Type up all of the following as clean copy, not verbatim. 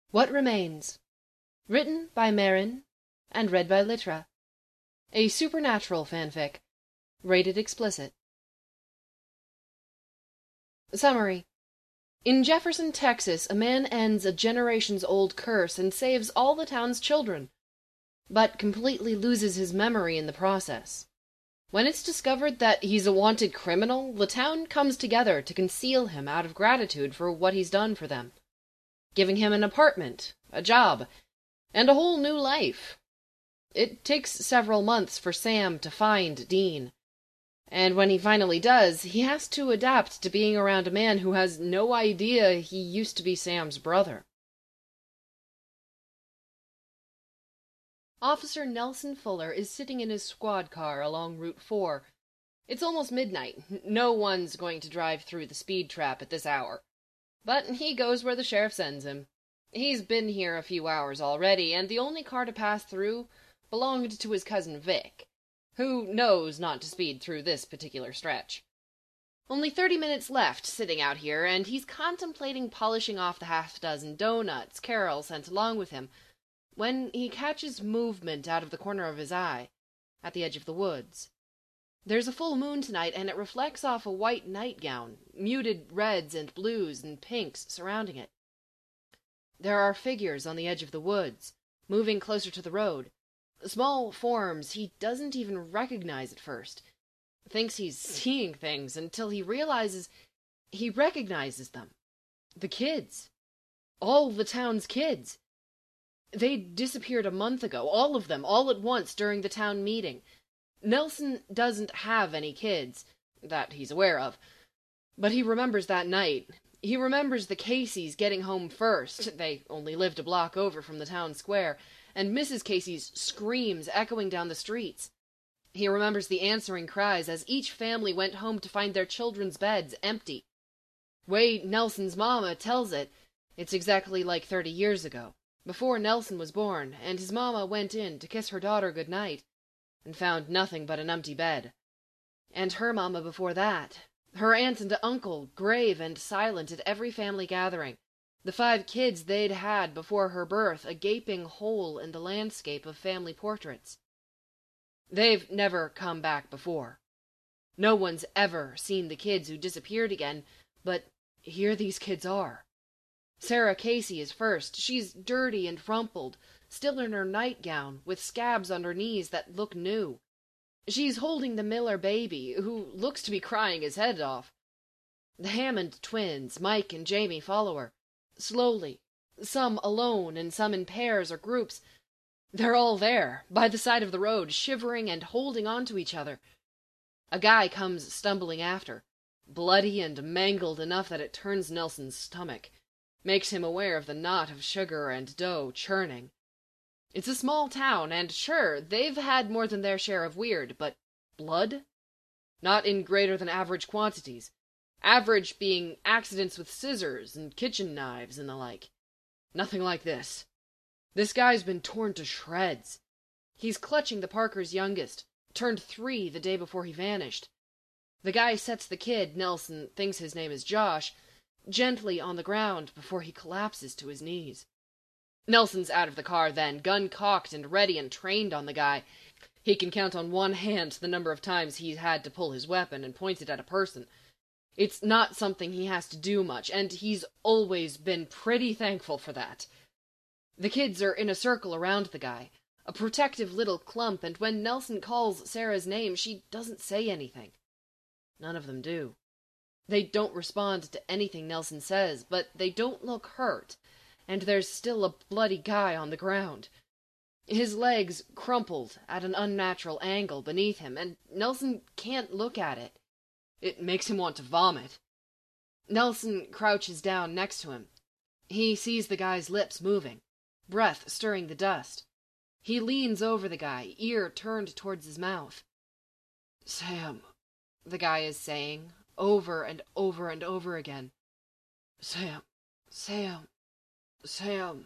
What Remains? Written by Marin and read by Litra. A supernatural fanfic. Rated explicit. Summary. In Jefferson, Texas, a man ends a generations-old curse and saves all the town's children, but completely loses his memory in the process. When it's discovered that he's a wanted criminal, the town comes together to conceal him out of gratitude for what he's done for them, giving him an apartment, a job, and a whole new life. It takes several months for Sam to find Dean, and when he finally does, he has to adapt to being around a man who has no idea he used to be Sam's brother. Officer Nelson Fuller is sitting in his squad car along Route 4. It's almost midnight. No one's going to drive through the speed trap at this hour. But he goes where the sheriff sends him. He's been here a few hours already, and the only car to pass through belonged to his cousin Vic, who knows not to speed through this particular stretch. Only 30 minutes left sitting out here, and he's contemplating polishing off the half-dozen donuts Carol sent along with him, when he catches movement out of the corner of his eye, at the edge of the woods. There's a full moon tonight, and it reflects off a white nightgown, muted reds and blues and pinks surrounding it. There are figures on the edge of the woods, moving closer to the road. Small forms he doesn't even recognize at first. Thinks he's seeing things until he realizes he recognizes them. The kids. All the town's kids. They disappeared a month ago, all of them, all at once during the town meeting. Nelson doesn't have any kids, that he's aware of, but he remembers that night. He remembers the Caseys getting home first. They only lived a block over from the town square, and Mrs. Casey's screams echoing down the streets. He remembers the answering cries as each family went home to find their children's beds empty. Way Nelson's mama tells it, it's exactly like 30 years ago, before Nelson was born, and his mama went in to kiss her daughter good night, and found nothing but an empty bed. And her mama before that, her aunt and uncle, grave and silent at every family gathering, the 5 kids they'd had before her birth, a gaping hole in the landscape of family portraits. They've never come back before. No one's ever seen the kids who disappeared again, but here these kids are. Sarah Casey is first. She's dirty and rumpled, still in her nightgown, with scabs on her knees that look new. She's holding the Miller baby, who looks to be crying his head off. The Hammond twins, Mike and Jamie, follow her. Slowly, some alone and some in pairs or groups. They're all there, by the side of the road, shivering and holding on to each other. A guy comes stumbling after, bloody and mangled enough that it turns Nelson's stomach, makes him aware of the knot of sugar and dough churning. It's a small town, and sure, they've had more than their share of weird, but blood? Not in greater than average quantities. Average being accidents with scissors and kitchen knives and the like. Nothing like this. This guy's been torn to shreds. He's clutching the Parker's youngest, turned 3 the day before he vanished. The guy sets the kid, Nelson thinks his name is Josh, gently on the ground before he collapses to his knees. Nelson's out of the car then, gun cocked and ready and trained on the guy. He can count on one hand the number of times he's had to pull his weapon and point it at a person. It's not something he has to do much, and he's always been pretty thankful for that. The kids are in a circle around the guy, a protective little clump, and when Nelson calls Sarah's name, she doesn't say anything. None of them do. They don't respond to anything Nelson says, but they don't look hurt, and there's still a bloody guy on the ground. His legs crumpled at an unnatural angle beneath him, and Nelson can't look at it. It makes him want to vomit. Nelson crouches down next to him. He sees the guy's lips moving, breath stirring the dust. He leans over the guy, ear turned towards his mouth. "Sam," the guy is saying, over and over and over again. "Sam, Sam, Sam."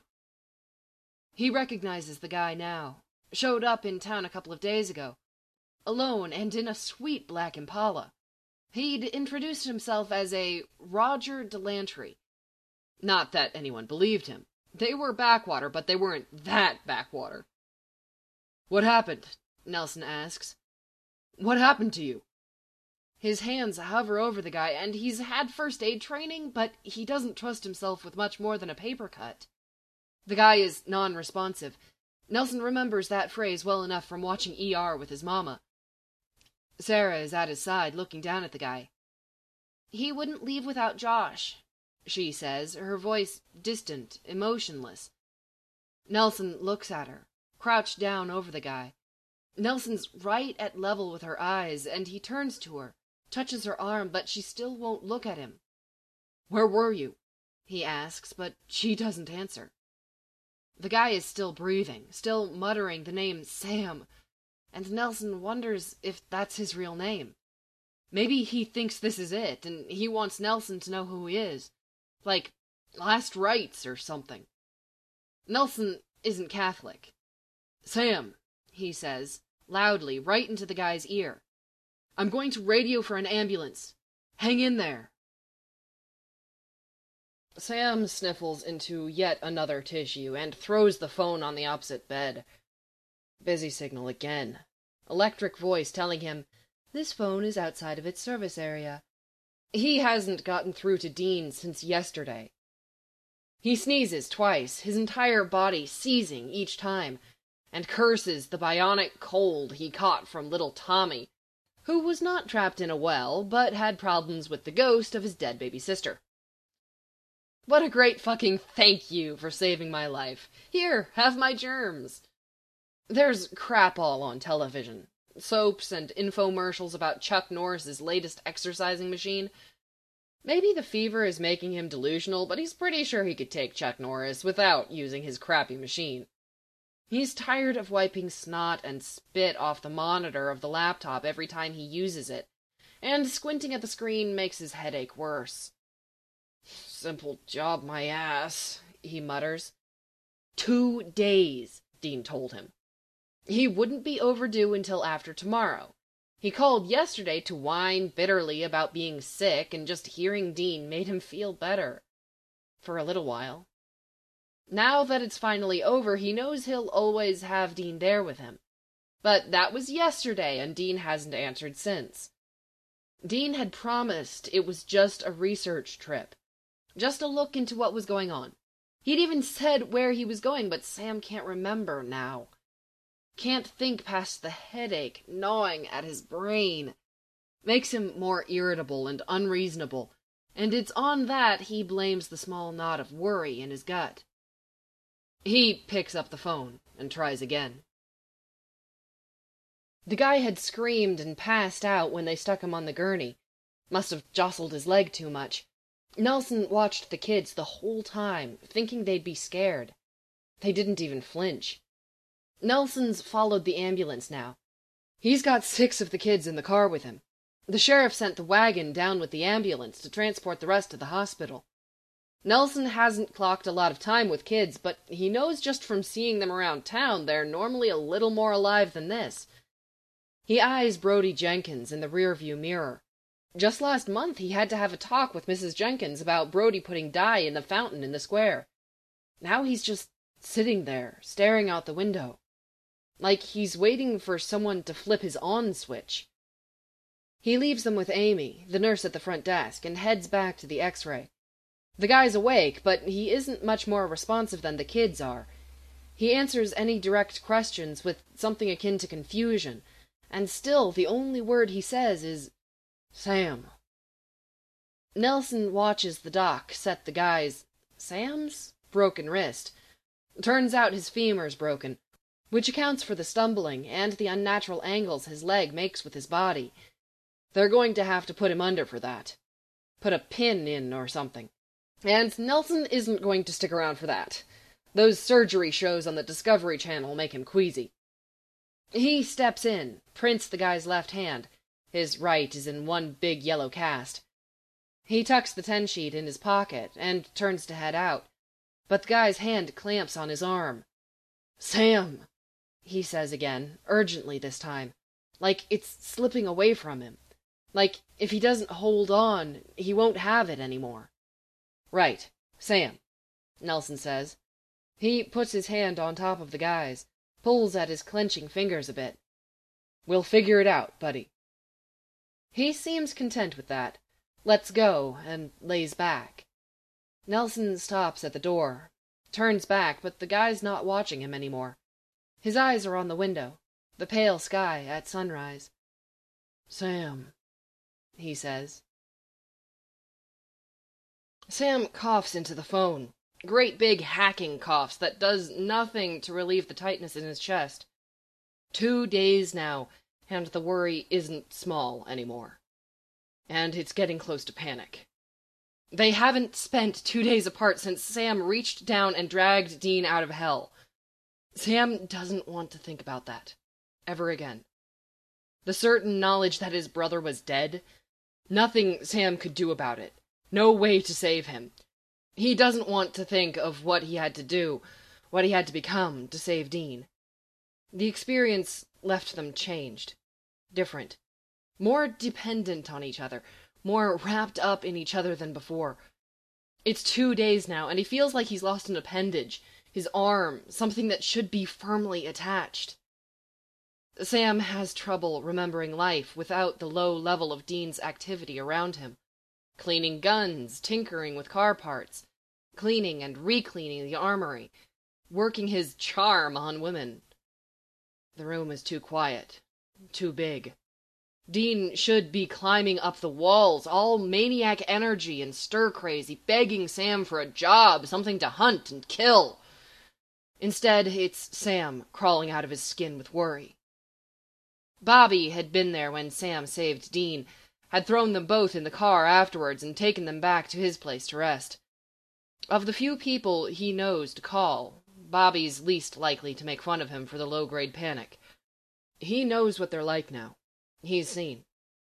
He recognizes the guy now. Showed up in town a couple of days ago. Alone and in a sweet black Impala. He'd introduced himself as a Roger Delantry. Not that anyone believed him. They were backwater, but they weren't that backwater. "What happened?" Nelson asks. "What happened to you?" His hands hover over the guy, and he's had first aid training, but he doesn't trust himself with much more than a paper cut. The guy is non-responsive. Nelson remembers that phrase well enough from watching ER with his mama. Sarah is at his side, looking down at the guy. "He wouldn't leave without Josh," she says, her voice distant, emotionless. Nelson looks at her, crouched down over the guy. Nelson's right at level with her eyes, and he turns to her, touches her arm, but she still won't look at him. "Where were you?" he asks, but she doesn't answer. The guy is still breathing, still muttering the name Sam, and Nelson wonders if that's his real name. Maybe he thinks this is it, and he wants Nelson to know who he is. Like, last rites or something. Nelson isn't Catholic. "Sam," he says, loudly, right into the guy's ear. "I'm going to radio for an ambulance. Hang in there." Sam sniffles into yet another tissue and throws the phone on the opposite bed. Busy signal again. Electric voice telling him, "This phone is outside of its service area." He hasn't gotten through to Dean since yesterday. He sneezes twice, his entire body seizing each time, and curses the bionic cold he caught from little Tommy, who was not trapped in a well, but had problems with the ghost of his dead baby sister. "What a great fucking thank you for saving my life. Here, have my germs." There's crap all on television. Soaps and infomercials about Chuck Norris's latest exercising machine. Maybe the fever is making him delusional, but he's pretty sure he could take Chuck Norris without using his crappy machine. He's tired of wiping snot and spit off the monitor of the laptop every time he uses it, and squinting at the screen makes his headache worse. "Simple job, my ass," he mutters. 2 days, Dean told him. He wouldn't be overdue until after tomorrow. He called yesterday to whine bitterly about being sick, and just hearing Dean made him feel better. For a little while. Now that it's finally over, he knows he'll always have Dean there with him. But that was yesterday, and Dean hasn't answered since. Dean had promised it was just a research trip. Just a look into what was going on. He'd even said where he was going, but Sam can't remember now. Can't think past the headache gnawing at his brain. Makes him more irritable and unreasonable, and it's on that he blames the small knot of worry in his gut. He picks up the phone and tries again. The guy had screamed and passed out when they stuck him on the gurney. Must have jostled his leg too much. Nelson watched the kids the whole time, thinking they'd be scared. They didn't even flinch. Nelson's followed the ambulance now. He's got 6 of the kids in the car with him. The sheriff sent the wagon down with the ambulance to transport the rest to the hospital. Nelson hasn't clocked a lot of time with kids, but he knows just from seeing them around town they're normally a little more alive than this. He eyes Brody Jenkins in the rearview mirror. Just last month he had to have a talk with Mrs. Jenkins about Brody putting dye in the fountain in the square. Now he's just sitting there, staring out the window. Like he's waiting for someone to flip his on switch. He leaves them with Amy, the nurse at the front desk, and heads back to the X-ray. The guy's awake, but he isn't much more responsive than the kids are. He answers any direct questions with something akin to confusion, and still the only word he says is, "Sam." Nelson watches the doc set the guy's, Sam's, broken wrist. Turns out his femur's broken, which accounts for the stumbling and the unnatural angles his leg makes with his body. They're going to have to put him under for that. Put a pin in or something. And Nelson isn't going to stick around for that. Those surgery shows on the Discovery Channel make him queasy. He steps in, prints the guy's left hand. His right is in one big yellow cast. He tucks the 10-sheet in his pocket and turns to head out, but the guy's hand clamps on his arm. "Sam," he says again, urgently this time, like it's slipping away from him. Like if he doesn't hold on, he won't have it anymore. "Right, Sam," Nelson says. He puts his hand on top of the guy's, pulls at his clenching fingers a bit. "We'll figure it out, buddy." He seems content with that, lets go, and lays back. Nelson stops at the door, turns back, but the guy's not watching him anymore. His eyes are on the window, the pale sky at sunrise. "Sam," he says. Sam coughs into the phone. Great big hacking coughs that does nothing to relieve the tightness in his chest. 2 days now, and the worry isn't small anymore. And it's getting close to panic. They haven't spent 2 days apart since Sam reached down and dragged Dean out of hell. Sam doesn't want to think about that, ever again. The certain knowledge that his brother was dead, nothing Sam could do about it, no way to save him. He doesn't want to think of what he had to do, what he had to become to save Dean. The experience left them changed, different, more dependent on each other, more wrapped up in each other than before. It's 2 days now, and he feels like he's lost an appendage, his arm, something that should be firmly attached. Sam has trouble remembering life without the low level of Dean's activity around him. Cleaning guns, tinkering with car parts, cleaning and re-cleaning the armory, working his charm on women. The room is too quiet, too big. Dean should be climbing up the walls, all maniac energy and stir-crazy, begging Sam for a job, something to hunt and kill. Instead, it's Sam crawling out of his skin with worry. Bobby had been there when Sam saved Dean, had thrown them both in the car afterwards and taken them back to his place to rest. Of the few people he knows to call, Bobby's least likely to make fun of him for the low-grade panic. He knows what they're like now. He's seen.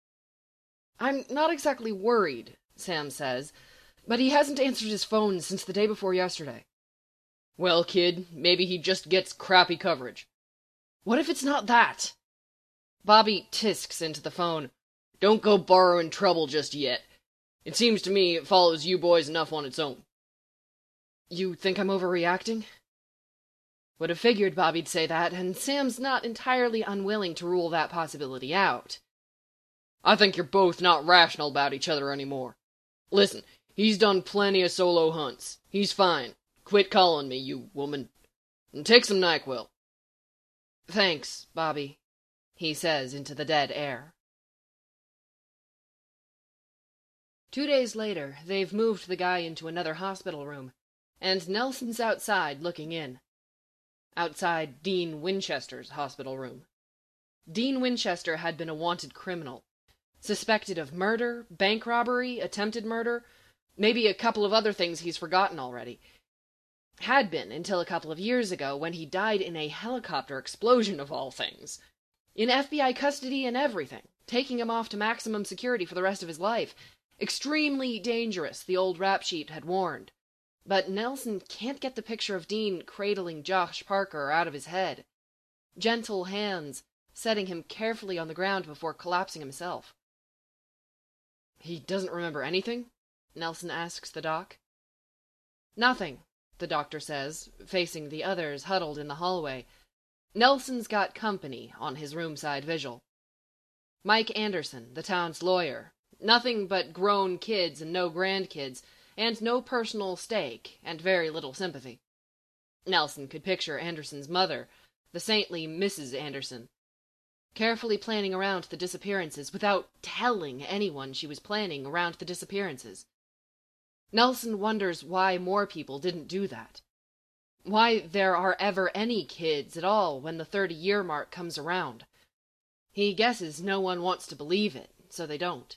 "I'm not exactly worried," Sam says, "but he hasn't answered his phone since the day before yesterday." "Well, kid, maybe he just gets crappy coverage." "What if it's not that?" Bobby tisks into the phone. "Don't go borrowing trouble just yet. It seems to me it follows you boys enough on its own." "You think I'm overreacting?" Would have figured Bobby'd say that, and Sam's not entirely unwilling to rule that possibility out. "I think you're both not rational about each other anymore. Listen, he's done plenty of solo hunts. He's fine. Quit calling me, you woman. And take some NyQuil." "Thanks, Bobby," he says into the dead air. 2 days later, they've moved the guy into another hospital room, and Nelson's outside looking in. Outside Dean Winchester's hospital room. Dean Winchester had been a wanted criminal, suspected of murder, bank robbery, attempted murder, maybe a couple of other things he's forgotten already. Had been until a couple of years ago when he died in a helicopter explosion of all things. In FBI custody and everything, taking him off to maximum security for the rest of his life. Extremely dangerous, the old rap sheet had warned. But Nelson can't get the picture of Dean cradling Josh Parker out of his head. Gentle hands setting him carefully on the ground before collapsing himself. "He doesn't remember anything?" Nelson asks the doc. "Nothing," the doctor says, facing the others huddled in the hallway. Nelson's got company on his roomside vigil. Mike Anderson, the town's lawyer. Nothing but grown kids and no grandkids, and no personal stake, and very little sympathy. Nelson could picture Anderson's mother, the saintly Mrs. Anderson, carefully planning around the disappearances without telling anyone she was planning around the disappearances. Nelson wonders why more people didn't do that. Why there are ever any kids at all when the 30-year mark comes around. He guesses no one wants to believe it, so they don't.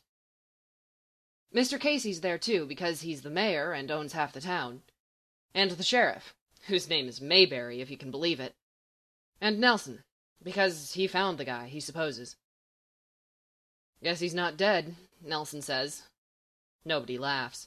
Mr. Casey's there too, because he's the mayor and owns half the town. And the sheriff, whose name is Mayberry, if you can believe it. And Nelson, because he found the guy, he supposes. "Guess he's not dead," Nelson says. Nobody laughs.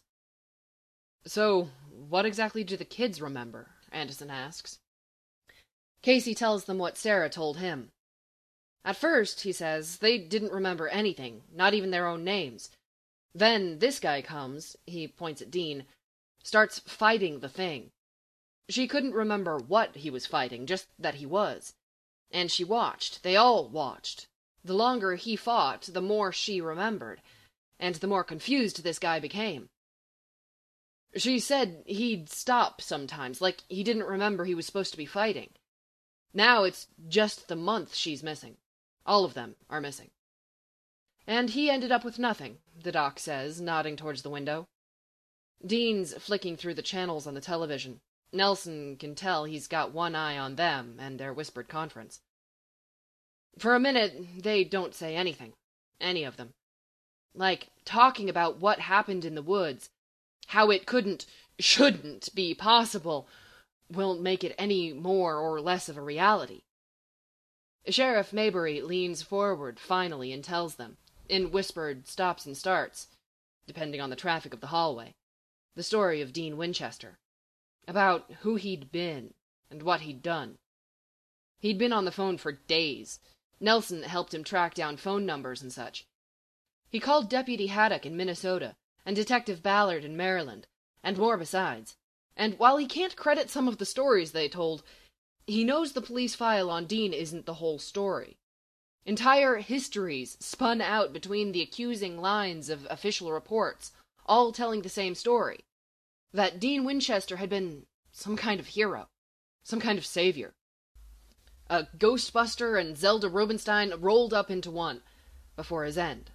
"So, what exactly do the kids remember?" Anderson asks. Casey tells them what Sarah told him. At first, he says, they didn't remember anything, not even their own names. Then this guy comes, he points at Dean, starts fighting the thing. She couldn't remember what he was fighting, just that he was. And she watched. They all watched. The longer he fought, the more she remembered, and the more confused this guy became. She said he'd stop sometimes, like he didn't remember he was supposed to be fighting. Now it's just the month she's missing. All of them are missing. And he ended up with nothing, the doc says, nodding towards the window. Dean's flicking through the channels on the television. Nelson can tell he's got one eye on them and their whispered conference. For a minute, they don't say anything. Any of them. Like, talking about what happened in the woods, how it shouldn't be possible, will make it any more or less of a reality. Sheriff Maybury leans forward finally and tells them, in whispered stops and starts, depending on the traffic of the hallway, the story of Dean Winchester, about who he'd been and what he'd done. He'd been on the phone for days. Nelson helped him track down phone numbers and such. He called Deputy Haddock in Minnesota, and Detective Ballard in Maryland, and more besides. And while he can't credit some of the stories they told, he knows the police file on Dean isn't the whole story. Entire histories spun out between the accusing lines of official reports, all telling the same story. That Dean Winchester had been some kind of hero, some kind of savior. A Ghostbuster and Zelda Rubinstein rolled up into one, before his end.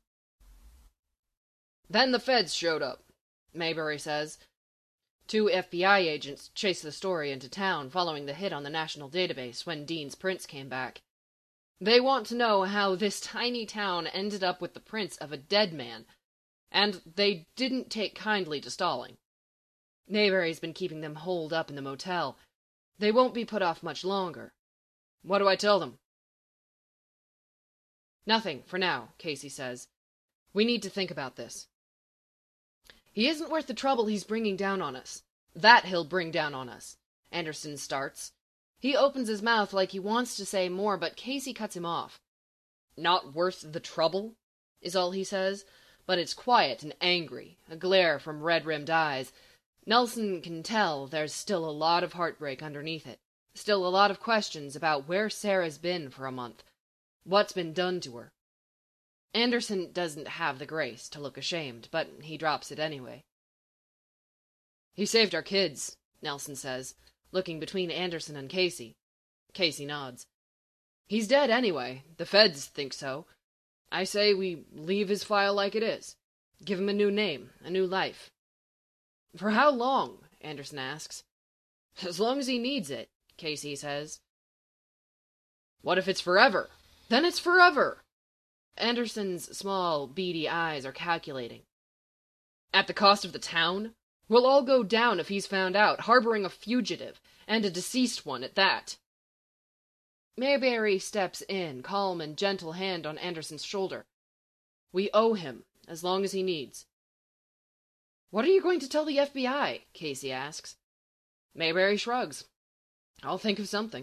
Then the feds showed up, Maybury says. 2 FBI agents chased the story into town following the hit on the national database when Dean's prints came back. They want to know how this tiny town ended up with the prints of a dead man, and they didn't take kindly to stalling. Maybury's been keeping them holed up in the motel. They won't be put off much longer. What do I tell them? Nothing, for now, Casey says. We need to think about this. He isn't worth the trouble he's bringing down on us. That he'll bring down on us, Anderson starts. He opens his mouth like he wants to say more, but Casey cuts him off. Not worth the trouble, is all he says, but it's quiet and angry, a glare from red-rimmed eyes. Nelson can tell there's still a lot of heartbreak underneath it, still a lot of questions about where Sarah's been for a month, what's been done to her. Anderson doesn't have the grace to look ashamed, but he drops it anyway. He saved our kids, Nelson says, looking between Anderson and Casey. Casey nods. He's dead anyway. The feds think so. I say we leave his file like it is. Give him a new name, a new life. For how long? Anderson asks. As long as he needs it, Casey says. What if it's forever? Then it's forever! Anderson's small, beady eyes are calculating. At the cost of the town? We'll all go down if he's found out, harboring a fugitive, and a deceased one at that. Maybury steps in, calm and gentle hand on Anderson's shoulder. We owe him, as long as he needs. What are you going to tell the FBI? Casey asks. Maybury shrugs. I'll think of something.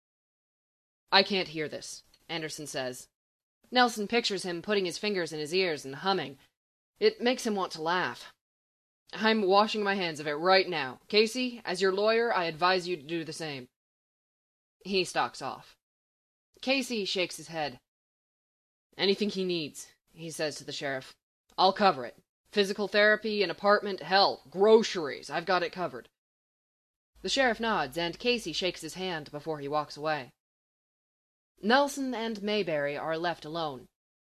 I can't hear this, Anderson says. Nelson pictures him putting his fingers in his ears and humming. It makes him want to laugh. I'm washing my hands of it right now. Casey, as your lawyer, I advise you to do the same. He stalks off. Casey shakes his head. Anything he needs, he says to the sheriff. I'll cover it. Physical therapy, an apartment, hell, groceries. I've got it covered. The sheriff nods, and Casey shakes his hand before he walks away. Nelson and Maybury are left alone.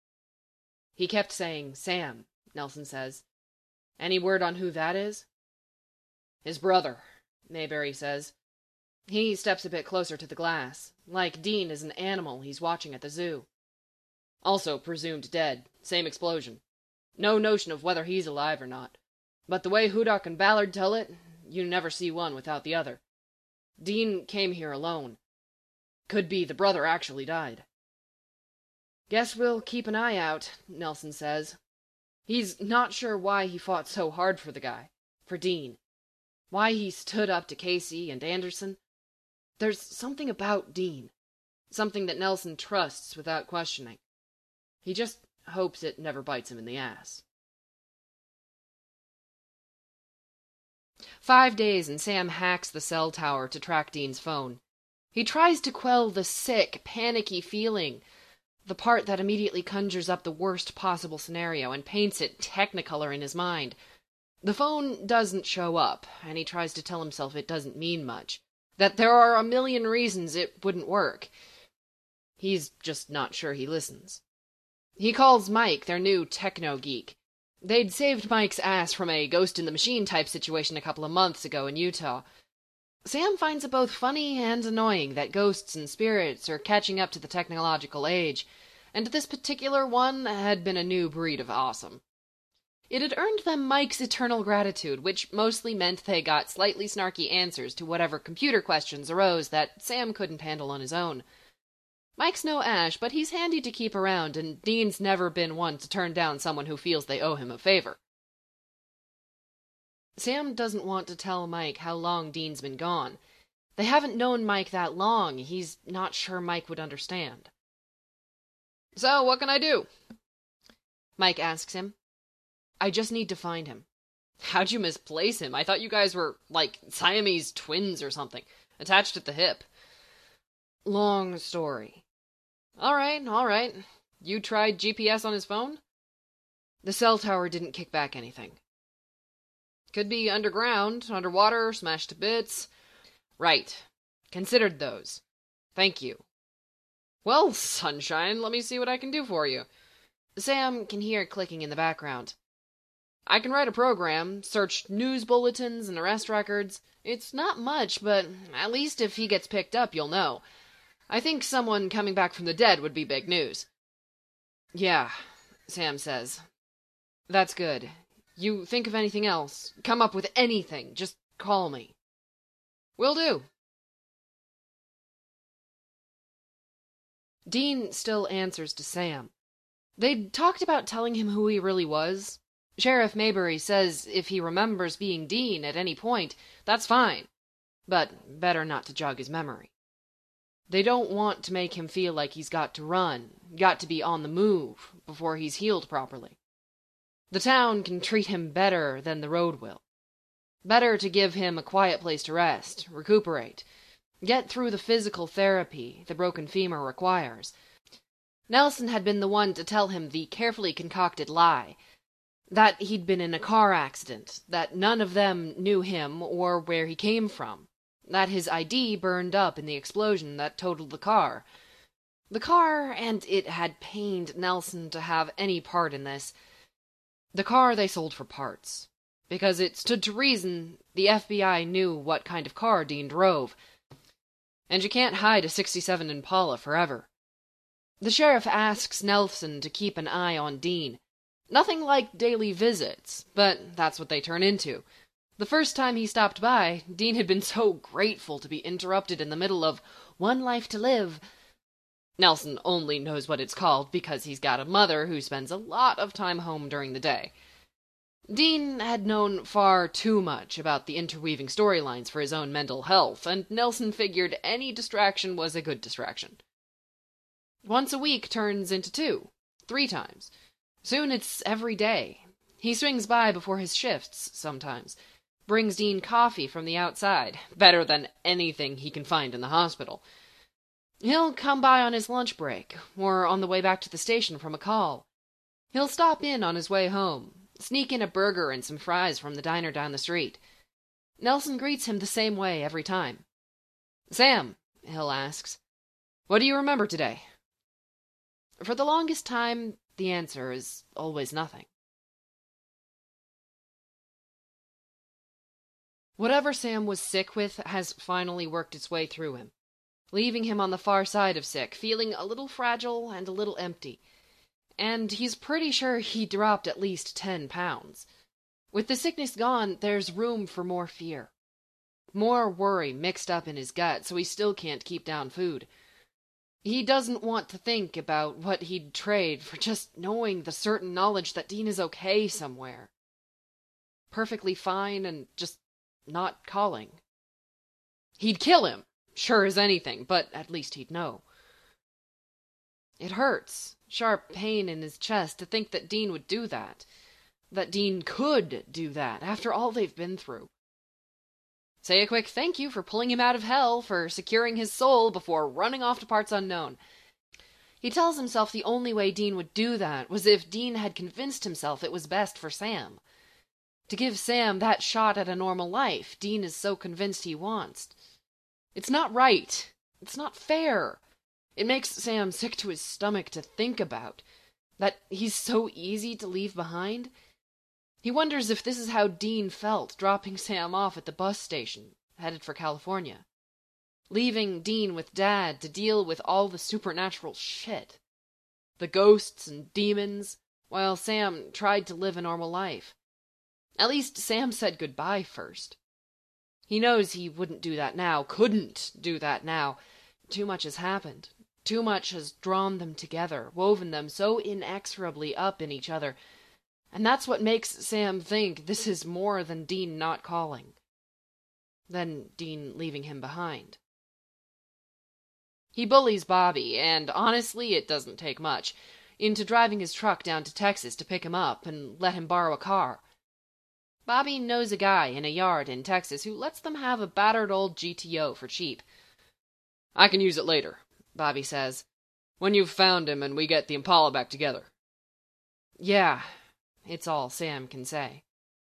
He kept saying Sam, Nelson says. Any word on who that is? His brother, Maybury says. He steps a bit closer to the glass, like Dean is an animal he's watching at the zoo. Also presumed dead, same explosion. No notion of whether he's alive or not. But the way Hudak and Ballard tell it, you never see one without the other. Dean came here alone. Could be the brother actually died. Guess we'll keep an eye out, Nelson says. He's not sure why he fought so hard for the guy, for Dean. Why he stood up to Casey and Anderson. There's something about Dean. Something that Nelson trusts without questioning. He just hopes it never bites him in the ass. 5 days and Sam hacks the cell tower to track Dean's phone. He tries to quell the sick, panicky feeling, the part that immediately conjures up the worst possible scenario and paints it technicolor in his mind. The phone doesn't show up, and he tries to tell himself it doesn't mean much, that there are a million reasons it wouldn't work. He's just not sure he listens. He calls Mike, their new techno-geek. They'd saved Mike's ass from a ghost-in-the-machine type situation a couple of months ago in Utah. Sam finds it both funny and annoying that ghosts and spirits are catching up to the technological age, and this particular one had been a new breed of awesome. It had earned them Mike's eternal gratitude, which mostly meant they got slightly snarky answers to whatever computer questions arose that Sam couldn't handle on his own. Mike's no Ash, but he's handy to keep around, and Dean's never been one to turn down someone who feels they owe him a favor. Sam doesn't want to tell Mike how long Dean's been gone. They haven't known Mike that long. He's not sure Mike would understand. "So, what can I do?" Mike asks him. "I just need to find him." "How'd you misplace him? I thought you guys were, like, Siamese twins or something, attached at the hip." "Long story." All right. You tried GPS on his phone?" "The cell tower didn't kick back anything." "Could be underground, underwater, smashed to bits." "Right. Considered those. Thank you." "Well, sunshine, let me see what I can do for you." Sam can hear clicking in the background. "I can write a program, search news bulletins and arrest records. It's not much, but at least if he gets picked up, you'll know. I think someone coming back from the dead would be big news." "Yeah," Sam says. "That's good. You think of anything else, come up with anything, just call me." "Will do." Dean still answers to Sam. They'd talked about telling him who he really was. Sheriff Maybury says if he remembers being Dean at any point, that's fine, but better not to jog his memory. They don't want to make him feel like he's got to run, got to be on the move, before he's healed properly. The town can treat him better than the road will. Better to give him a quiet place to rest, recuperate, get through the physical therapy the broken femur requires. Nelson had been the one to tell him the carefully concocted lie, that he'd been in a car accident, that none of them knew him or where he came from, that his ID burned up in the explosion that totaled the car. The car, and it had pained Nelson to have any part in this. The car they sold for parts, because it stood to reason the FBI knew what kind of car Dean drove, and you can't hide a '67 Impala forever. The sheriff asks Nelson to keep an eye on Dean. Nothing like daily visits, but that's what they turn into. The first time he stopped by, Dean had been so grateful to be interrupted in the middle of "One Life to Live." Nelson only knows what it's called because he's got a mother who spends a lot of time home during the day. Dean had known far too much about the interweaving storylines for his own mental health, and Nelson figured any distraction was a good distraction. Once a week turns into 2, 3 times. Soon it's every day. He swings by before his shifts, sometimes. Brings Dean coffee from the outside, better than anything he can find in the hospital. He'll come by on his lunch break, or on the way back to the station from a call. He'll stop in on his way home, sneak in a burger and some fries from the diner down the street. Nelson greets him the same way every time. "Sam," Hill asks, "what do you remember today?" For the longest time, the answer is always nothing. Whatever Sam was sick with has finally worked its way through him, leaving him on the far side of sick, feeling a little fragile and a little empty. And he's pretty sure he dropped at least 10 pounds. With the sickness gone, there's room for more fear. More worry mixed up in his gut, so he still can't keep down food. He doesn't want to think about what he'd trade for just knowing the certain knowledge that Dean is okay somewhere. Perfectly fine and just not calling. He'd kill him, sure as anything, but at least he'd know. It hurts, sharp pain in his chest to think that Dean would do that. That Dean could do that, after all they've been through. Say a quick thank you for pulling him out of hell, for securing his soul before running off to parts unknown. He tells himself the only way Dean would do that was if Dean had convinced himself it was best for Sam. To give Sam that shot at a normal life Dean is so convinced he wants. It's not right. It's not fair. It makes Sam sick to his stomach to think about. That he's so easy to leave behind. He wonders if this is how Dean felt dropping Sam off at the bus station, headed for California. Leaving Dean with Dad to deal with all the supernatural shit. The ghosts and demons, while Sam tried to live a normal life. At least Sam said goodbye first. He knows he wouldn't do that now, couldn't do that now. Too much has happened. Too much has drawn them together, woven them so inexorably up in each other. And that's what makes Sam think this is more than Dean not calling. Than Dean leaving him behind. He bullies Bobby, and honestly it doesn't take much, into driving his truck down to Texas to pick him up and let him borrow a car. Bobby knows a guy in a yard in Texas who lets them have a battered old GTO for cheap. "I can use it later," Bobby says, "when you've found him and we get the Impala back together." "Yeah," it's all Sam can say.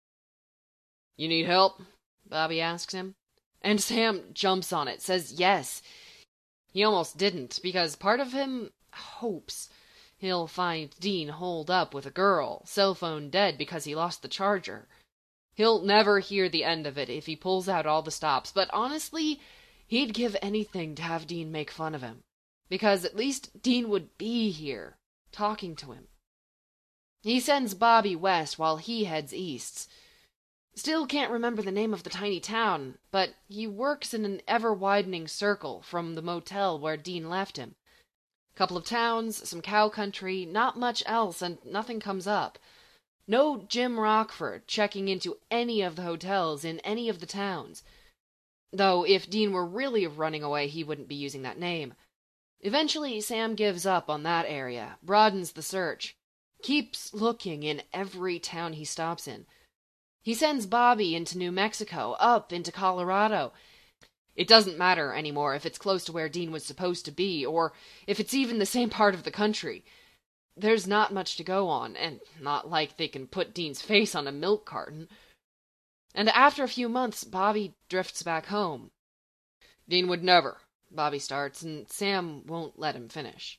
"You need help?" Bobby asks him. And Sam jumps on it, says yes. He almost didn't, because part of him hopes he'll find Dean holed up with a girl, cell phone dead because he lost the charger. He'll never hear the end of it if he pulls out all the stops, but honestly, he'd give anything to have Dean make fun of him, because at least Dean would be here, talking to him. He sends Bobby west while he heads east. Still can't remember the name of the tiny town, but he works in an ever-widening circle from the motel where Dean left him. Couple of towns, some cow country, not much else, and nothing comes up. No Jim Rockford checking into any of the hotels in any of the towns. Though if Dean were really running away, he wouldn't be using that name. Eventually, Sam gives up on that area, broadens the search, keeps looking in every town he stops in. He sends Bobby into New Mexico, up into Colorado. It doesn't matter anymore if it's close to where Dean was supposed to be, or if it's even the same part of the country. There's not much to go on, and not like they can put Dean's face on a milk carton. And after a few months, Bobby drifts back home. "Dean would never," Bobby starts, and Sam won't let him finish.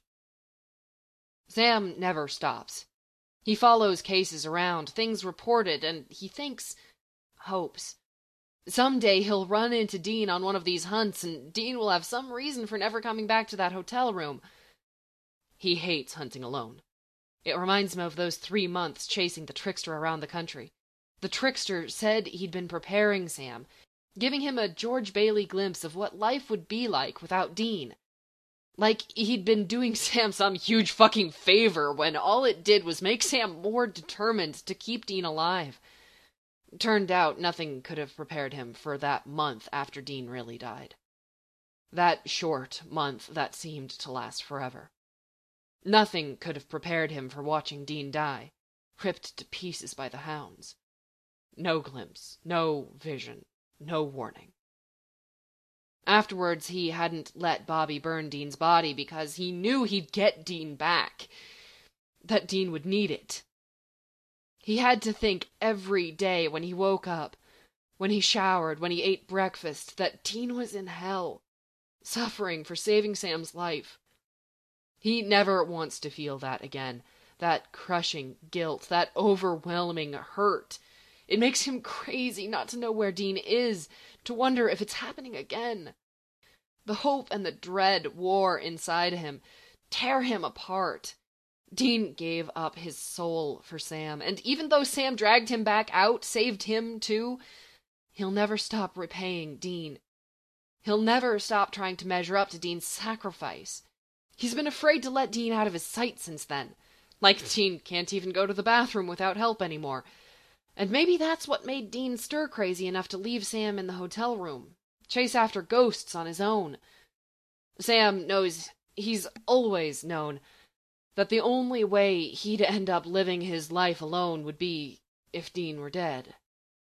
Sam never stops. He follows cases around, things reported, and he thinks, hopes. Someday he'll run into Dean on one of these hunts, and Dean will have some reason for never coming back to that hotel room. He hates hunting alone. It reminds him of those 3 months chasing the trickster around the country. The trickster said he'd been preparing Sam, giving him a George Bailey glimpse of what life would be like without Dean. Like he'd been doing Sam some huge fucking favor when all it did was make Sam more determined to keep Dean alive. Turned out nothing could have prepared him for that month after Dean really died. That short month that seemed to last forever. Nothing could have prepared him for watching Dean die, ripped to pieces by the hounds. No glimpse, no vision, no warning. Afterwards, he hadn't let Bobby burn Dean's body because he knew he'd get Dean back. That Dean would need it. He had to think every day when he woke up, when he showered, when he ate breakfast, that Dean was in hell, suffering for saving Sam's life. He never wants to feel that again, that crushing guilt, that overwhelming hurt. It makes him crazy not to know where Dean is, to wonder if it's happening again. The hope and the dread war inside him, tear him apart. Dean gave up his soul for Sam, and even though Sam dragged him back out, saved him too, he'll never stop repaying Dean. He'll never stop trying to measure up to Dean's sacrifice. He's been afraid to let Dean out of his sight since then. Like Dean can't even go to the bathroom without help anymore. And maybe that's what made Dean stir-crazy enough to leave Sam in the hotel room, chase after ghosts on his own. Sam knows, he's always known, that the only way he'd end up living his life alone would be if Dean were dead.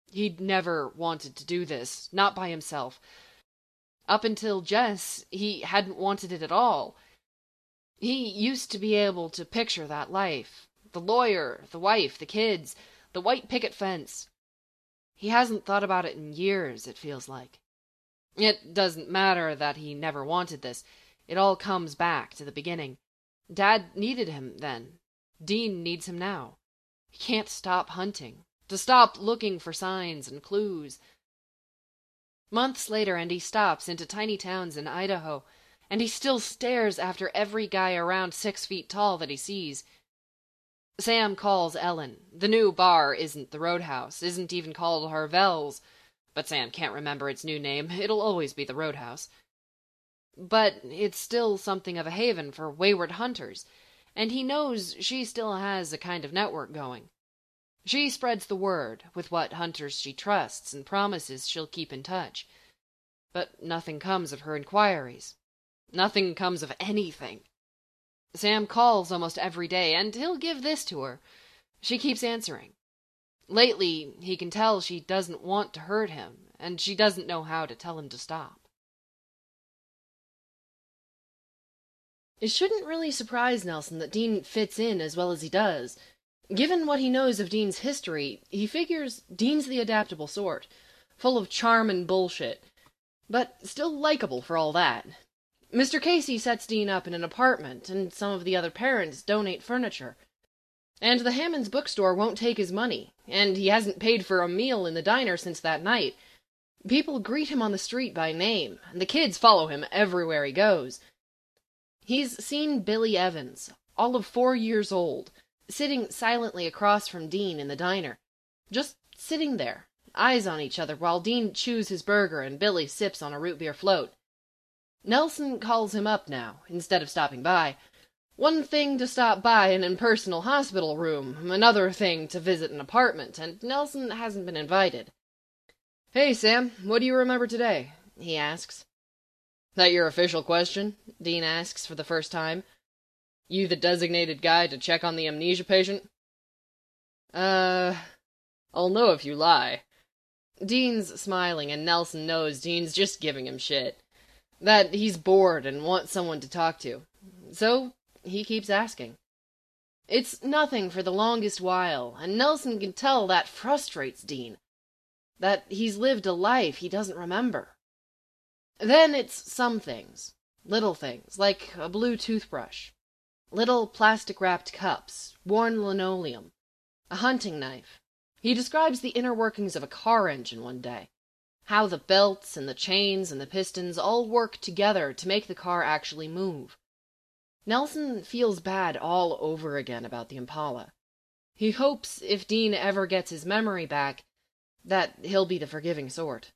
He'd never wanted to do this, not by himself. Up until Jess, he hadn't wanted it at all. He used to be able to picture that life. The lawyer, the wife, the kids, the white picket fence. He hasn't thought about it in years, it feels like. It doesn't matter that he never wanted this. It all comes back to the beginning. Dad needed him then. Dean needs him now. He can't stop hunting, to stop looking for signs and clues. Months later, and he stops into tiny towns in Idaho, and he still stares after every guy around 6 feet tall that he sees. Sam calls Ellen. The new bar isn't the Roadhouse, isn't even called Harvell's, but Sam can't remember its new name. It'll always be the Roadhouse. But it's still something of a haven for wayward hunters, and he knows she still has a kind of network going. She spreads the word with what hunters she trusts and promises she'll keep in touch. But nothing comes of her inquiries. Nothing comes of anything. Sam calls almost every day, and he'll give this to her. She keeps answering. Lately, he can tell she doesn't want to hurt him, and she doesn't know how to tell him to stop. It shouldn't really surprise Nelson that Dean fits in as well as he does. Given what he knows of Dean's history, he figures Dean's the adaptable sort, full of charm and bullshit, but still likable for all that. Mr. Casey sets Dean up in an apartment, and some of the other parents donate furniture. And the Hammonds bookstore won't take his money, and he hasn't paid for a meal in the diner since that night. People greet him on the street by name, and the kids follow him everywhere he goes. He's seen Billy Evans, all of 4 years old, sitting silently across from Dean in the diner. Just sitting there, eyes on each other, while Dean chews his burger and Billy sips on a root beer float. Nelson calls him up now, instead of stopping by. One thing to stop by an impersonal hospital room, another thing to visit an apartment, and Nelson hasn't been invited. "Hey, Sam, what do you remember today?" he asks. "That your official question?" Dean asks for the first time. "You the designated guy to check on the amnesia patient?" I'll know if you lie." Dean's smiling, and Nelson knows Dean's just giving him shit. That he's bored and wants someone to talk to. So he keeps asking. It's nothing for the longest while, and Nelson can tell that frustrates Dean. That he's lived a life he doesn't remember. Then it's some things. Little things, like a blue toothbrush. Little plastic-wrapped cups, worn linoleum. A hunting knife. He describes the inner workings of a car engine one day. How the belts and the chains and the pistons all work together to make the car actually move. Nelson feels bad all over again about the Impala. He hopes if Dean ever gets his memory back, that he'll be the forgiving sort.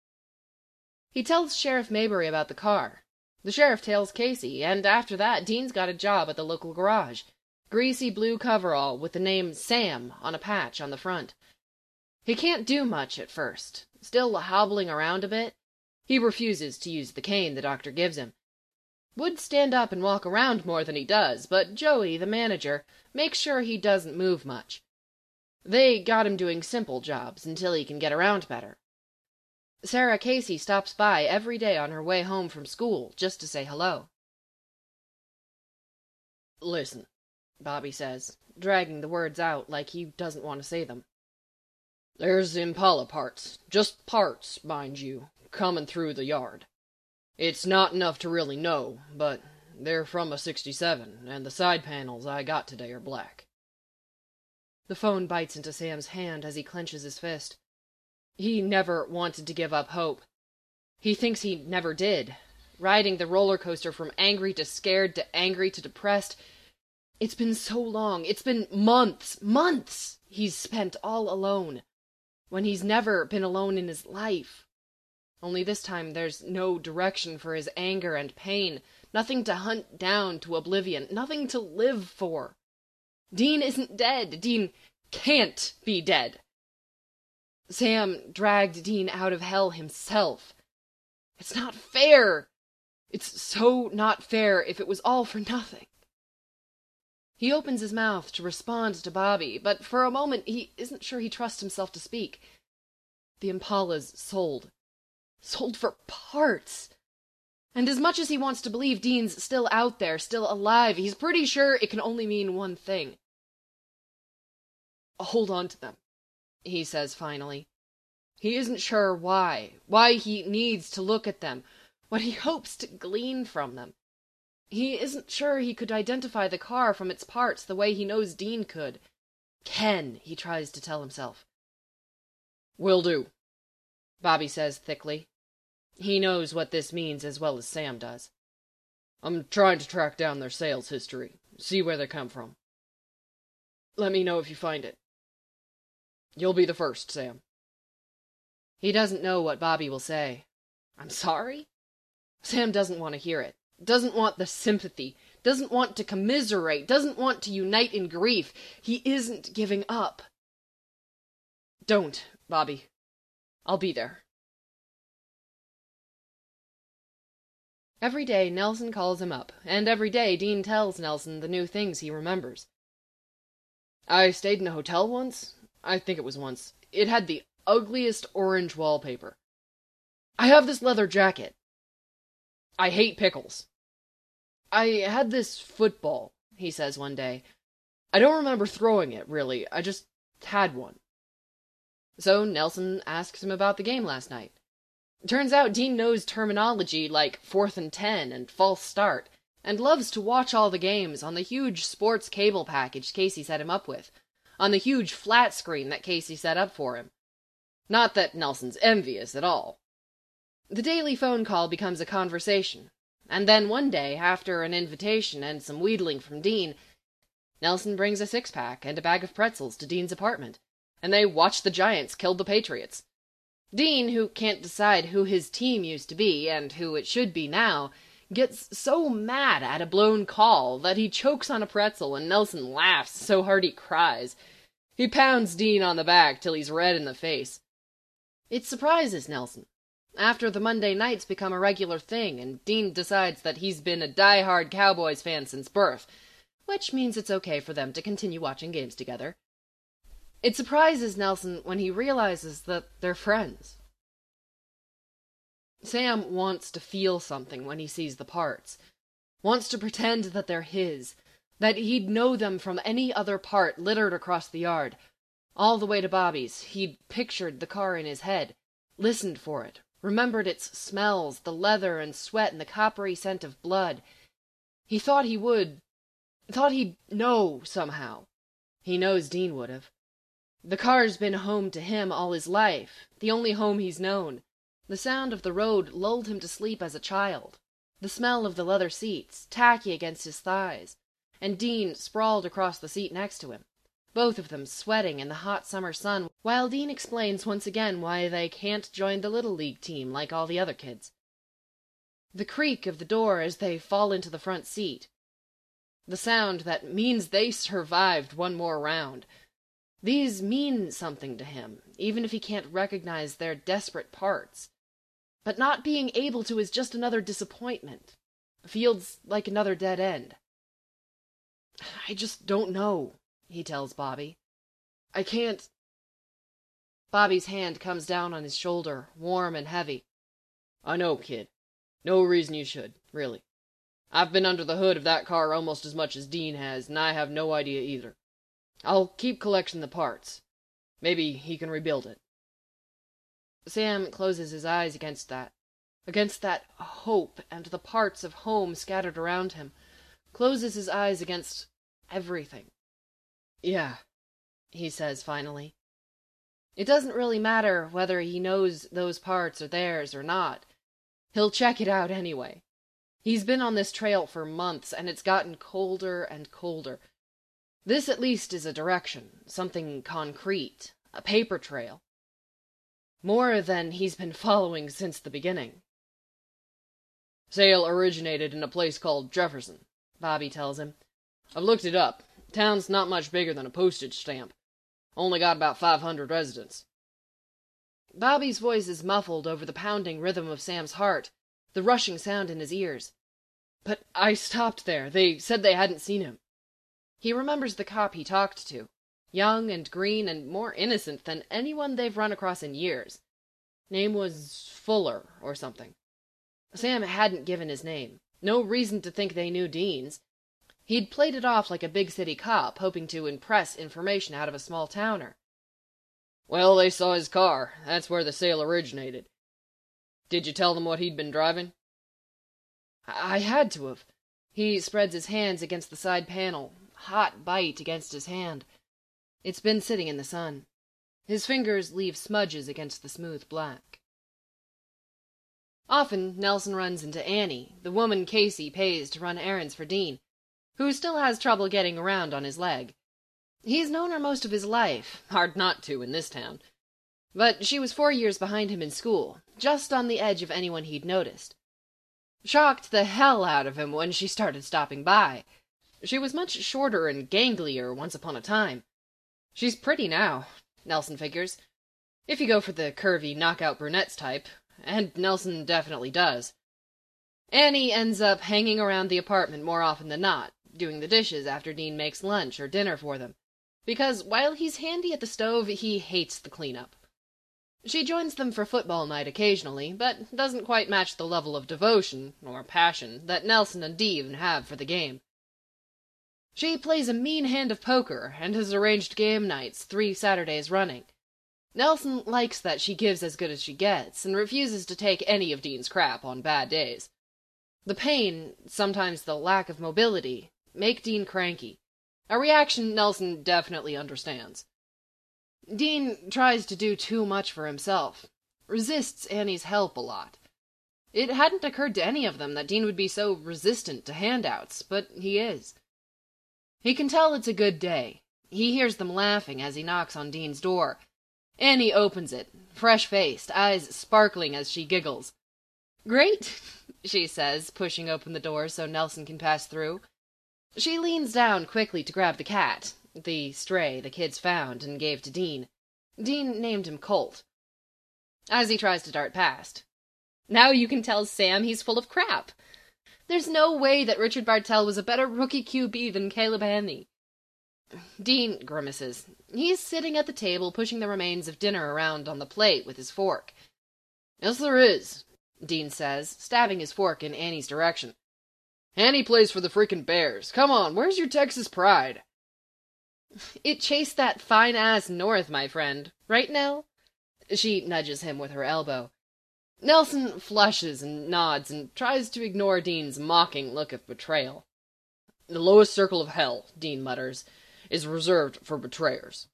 He tells Sheriff Maybury about the car. The sheriff tells Casey, and after that Dean's got a job at the local garage. Greasy blue coverall with the name Sam on a patch on the front. He can't do much at first, still hobbling around a bit. He refuses to use the cane the doctor gives him. Would stand up and walk around more than he does, but Joey, the manager, makes sure he doesn't move much. They got him doing simple jobs until he can get around better. Sarah Casey stops by every day on her way home from school just to say hello. "Listen," Bobby says, dragging the words out like he doesn't want to say them. "There's Impala parts, just parts, mind you, coming through the yard. It's not enough to really know, but they're from a 67, and the side panels I got today are black." The phone bites into Sam's hand as he clenches his fist. He never wanted to give up hope. He thinks he never did. Riding the roller coaster from angry to scared to angry to depressed. It's been so long. It's been months he's spent all alone, when he's never been alone in his life. Only this time there's no direction for his anger and pain, nothing to hunt down to oblivion, nothing to live for. Dean isn't dead. Dean can't be dead. Sam dragged Dean out of hell himself. It's not fair. It's so not fair if it was all for nothing. He opens his mouth to respond to Bobby, but for a moment he isn't sure he trusts himself to speak. The Impala's sold. Sold for parts! And as much as he wants to believe Dean's still out there, still alive, he's pretty sure it can only mean one thing. "I'll hold on to them," he says finally. He isn't sure why he needs to look at them, what he hopes to glean from them. He isn't sure he could identify the car from its parts the way he knows Dean could. He tries to tell himself. "Will do," Bobby says thickly. He knows what this means as well as Sam does. "I'm trying to track down their sales history, see where they come from." "Let me know if you find it." "You'll be the first, Sam." He doesn't know what Bobby will say. I'm sorry? Sam doesn't want to hear it. Doesn't want the sympathy. Doesn't want to commiserate. Doesn't want to unite in grief. He isn't giving up. "Don't, Bobby. I'll be there." Every day Nelson calls him up, and every day Dean tells Nelson the new things he remembers. "I stayed in a hotel once. I think it was once. It had the ugliest orange wallpaper. I have this leather jacket. I hate pickles. I had this football," he says one day. "I don't remember throwing it, really. I just had one." So Nelson asks him about the game last night. Turns out Dean knows terminology like 4th and 10 and false start, and loves to watch all the games on the huge sports cable package Casey set him up with, on the huge flat screen that Casey set up for him. Not that Nelson's envious at all. The daily phone call becomes a conversation, and then one day, after an invitation and some wheedling from Dean, Nelson brings a 6-pack and a bag of pretzels to Dean's apartment, and they watch the Giants kill the Patriots. Dean, who can't decide who his team used to be and who it should be now, gets so mad at a blown call that he chokes on a pretzel and Nelson laughs so hard he cries. He pounds Dean on the back till he's red in the face. It surprises Nelson. After the Monday nights become a regular thing and Dean decides that he's been a die-hard Cowboys fan since birth, which means it's okay for them to continue watching games together. It surprises Nelson when he realizes that they're friends. Sam wants to feel something when he sees the parts. Wants to pretend that they're his, that he'd know them from any other part littered across the yard. All the way to Bobby's, he'd pictured the car in his head, listened for it, remembered its smells, the leather and sweat and the coppery scent of blood. He thought he'd know somehow. He knows Dean would have. The car's been home to him all his life, the only home he's known. The sound of the road lulled him to sleep as a child. The smell of the leather seats, tacky against his thighs, and Dean sprawled across the seat next to him, both of them sweating in the hot summer sun, while Dean explains once again why they can't join the Little League team like all the other kids. The creak of the door as they fall into the front seat. The sound that means they survived one more round. These mean something to him, even if he can't recognize their desperate parts. But not being able to is just another disappointment. Feels like another dead end. "I just don't know," he tells Bobby. "I can't—" Bobby's hand comes down on his shoulder, warm and heavy. "I know, kid. No reason you should, really. I've been under the hood of that car almost as much as Dean has, and I have no idea either. I'll keep collecting the parts. Maybe he can rebuild it." Sam closes his eyes against that hope and the parts of home scattered around him, closes his eyes against everything. "Yeah," he says finally. It doesn't really matter whether he knows those parts are theirs or not. He'll check it out anyway. He's been on this trail for months, and it's gotten colder and colder. This at least is a direction, something concrete, a paper trail. More than he's been following since the beginning. "Sale originated in a place called Jefferson," Bobby tells him. "I've looked it up. Town's not much bigger than a postage stamp. Only got about 500 residents." Bobby's voice is muffled over the pounding rhythm of Sam's heart, the rushing sound in his ears. "But I stopped there. They said they hadn't seen him." He remembers the cop he talked to, young and green and more innocent than anyone they've run across in years. Name was Fuller or something. Sam hadn't given his name. No reason to think they knew Dean's. He'd played it off like a big city cop, hoping to impress information out of a small towner. Well, they saw his car. That's where the sale originated. Did you tell them what he'd been driving? I had to have. He spreads his hands against the side panel, hot bite against his hand. It's been sitting in the sun. His fingers leave smudges against the smooth black. Often, Nelson runs into Annie, the woman Casey pays to run errands for Dean, who still has trouble getting around on his leg. He's known her most of his life, hard not to in this town. But she was 4 years behind him in school, just on the edge of anyone he'd noticed. Shocked the hell out of him when she started stopping by. She was much shorter and ganglier once upon a time. She's pretty now, Nelson figures, if you go for the curvy knockout brunettes type, and Nelson definitely does. Annie ends up hanging around the apartment more often than not, doing the dishes after Dean makes lunch or dinner for them, because while he's handy at the stove, he hates the cleanup. She joins them for football night occasionally, but doesn't quite match the level of devotion, or passion, that Nelson and Dean have for the game. She plays a mean hand of poker, and has arranged game nights 3 Saturdays running. Nelson likes that she gives as good as she gets, and refuses to take any of Dean's crap on bad days. The pain, sometimes the lack of mobility, make Dean cranky, a reaction Nelson definitely understands. Dean tries to do too much for himself, resists Annie's help a lot. It hadn't occurred to any of them that Dean would be so resistant to handouts, but he is. He can tell it's a good day. He hears them laughing as he knocks on Dean's door. Annie opens it, fresh-faced, eyes sparkling as she giggles. "Great," she says, pushing open the door so Nelson can pass through. She leans down quickly to grab the cat, the stray the kids found and gave to Dean. Dean named him Colt. As he tries to dart past. "Now you can tell Sam he's full of crap. There's no way that Richard Bartell was a better rookie QB than Caleb Haney." Dean grimaces. He's sitting at the table pushing the remains of dinner around on the plate with his fork. "Yes, there is," Dean says, stabbing his fork in Annie's direction. "Haney plays for the freaking Bears. Come on, where's your Texas pride?" "It chased that fine ass north, my friend. Right, Nell?" She nudges him with her elbow. Nelson flushes and nods and tries to ignore Dean's mocking look of betrayal. "The lowest circle of hell," Dean mutters, "is reserved for betrayers."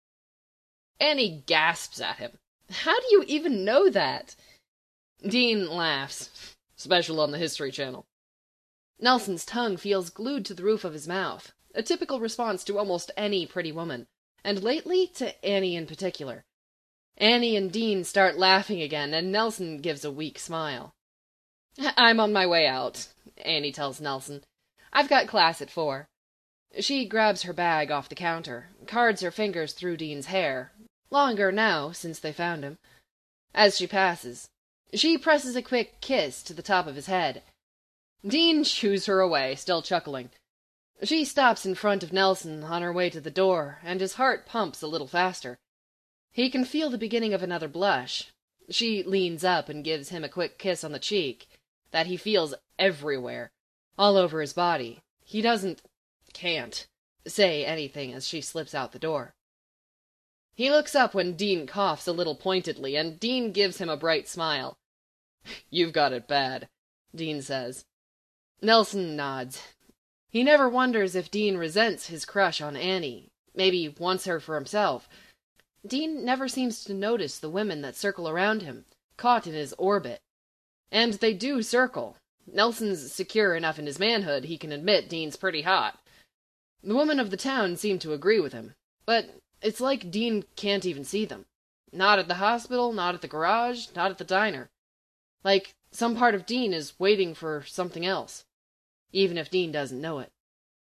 Annie gasps at him. "How do you even know that?" Dean laughs. "Special on the History Channel." Nelson's tongue feels glued to the roof of his mouth, a typical response to almost any pretty woman, and lately to Annie in particular. Annie and Dean start laughing again, and Nelson gives a weak smile. "I'm on my way out," Annie tells Nelson. "I've got class at 4. She grabs her bag off the counter, cards her fingers through Dean's hair, longer now since they found him. As she passes, she presses a quick kiss to the top of his head. Dean shoos her away, still chuckling. She stops in front of Nelson on her way to the door, and his heart pumps a little faster. He can feel the beginning of another blush. She leans up and gives him a quick kiss on the cheek, that he feels everywhere, all over his body. He can't say anything as she slips out the door. He looks up when Dean coughs a little pointedly, and Dean gives him a bright smile. "You've got it bad," Dean says. Nelson nods. He never wonders if Dean resents his crush on Annie, maybe wants her for himself. Dean never seems to notice the women that circle around him, caught in his orbit. And they do circle. Nelson's secure enough in his manhood he can admit Dean's pretty hot. The women of the town seem to agree with him, but it's like Dean can't even see them. Not at the hospital, not at the garage, not at the diner. Like some part of Dean is waiting for something else, even if Dean doesn't know it.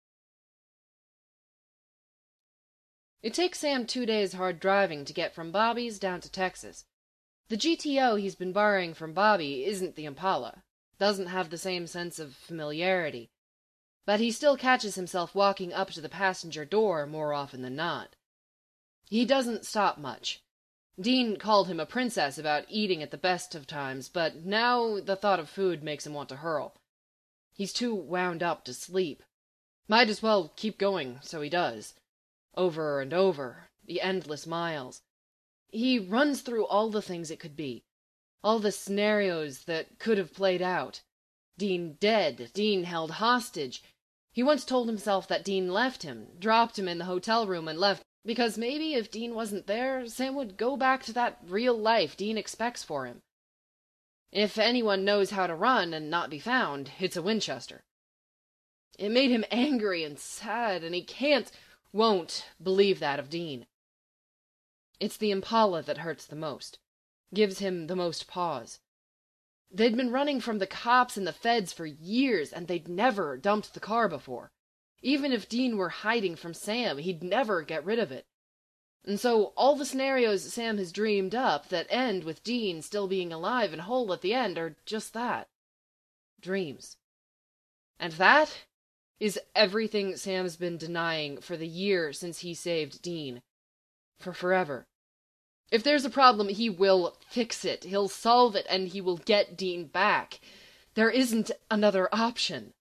It takes Sam 2 days hard driving to get from Bobby's down to Texas. The GTO he's been borrowing from Bobby isn't the Impala, doesn't have the same sense of familiarity, but he still catches himself walking up to the passenger door more often than not. He doesn't stop much. Dean called him a princess about eating at the best of times, but now the thought of food makes him want to hurl. He's too wound up to sleep. Might as well keep going, so he does. Over and over, the endless miles. He runs through all the things it could be, all the scenarios that could have played out. Dean dead, Dean held hostage. He once told himself that Dean left him, dropped him in the hotel room and left, because maybe if Dean wasn't there, Sam would go back to that real life Dean expects for him. If anyone knows how to run and not be found, it's a Winchester. It made him angry and sad, and he won't believe that of Dean. It's the Impala that hurts the most, gives him the most pause. They'd been running from the cops and the feds for years, and they'd never dumped the car before. Even if Dean were hiding from Sam, he'd never get rid of it. And so all the scenarios Sam has dreamed up that end with Dean still being alive and whole at the end are just that. Dreams. And that is everything Sam's been denying for the year since he saved Dean. For forever. If there's a problem, he will fix it. He'll solve it, and he will get Dean back. There isn't another option.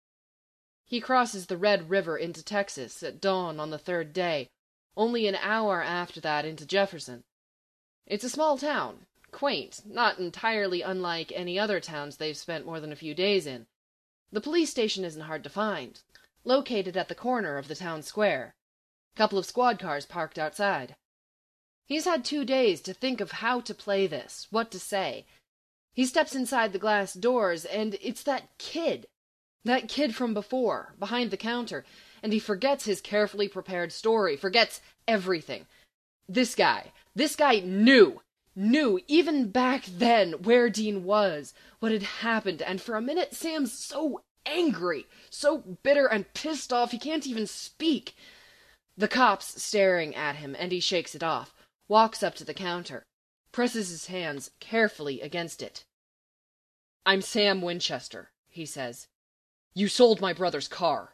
He crosses the Red River into Texas at dawn on the third day, only an hour after that into Jefferson. It's a small town, quaint, not entirely unlike any other towns they've spent more than a few days in. The police station isn't hard to find, located at the corner of the town square. A couple of squad cars parked outside. He's had 2 days to think of how to play this, what to say. He steps inside the glass doors, and it's that kid from before, behind the counter, and he forgets his carefully prepared story, forgets everything. This guy knew, even back then, where Dean was, what had happened, and for a minute Sam's so angry, so bitter and pissed off he can't even speak. The cop's staring at him, and he shakes it off, walks up to the counter, presses his hands carefully against it. "I'm Sam Winchester," he says. "You sold my brother's car."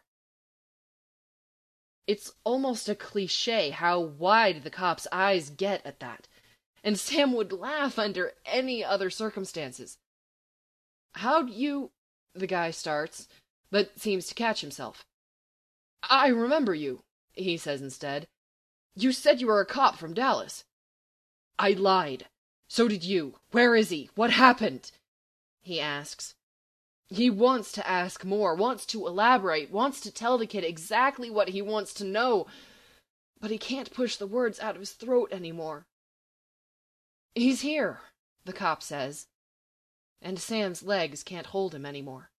It's almost a cliché how wide the cop's eyes get at that, and Sam would laugh under any other circumstances. "How'd you—" the guy starts, but seems to catch himself. "I remember you," he says instead. "You said you were a cop from Dallas." "I lied. So did you. Where is he? What happened?" he asks. He wants to ask more, wants to elaborate, wants to tell the kid exactly what he wants to know, but he can't push the words out of his throat anymore. "He's here," the cop says, and Sam's legs can't hold him anymore.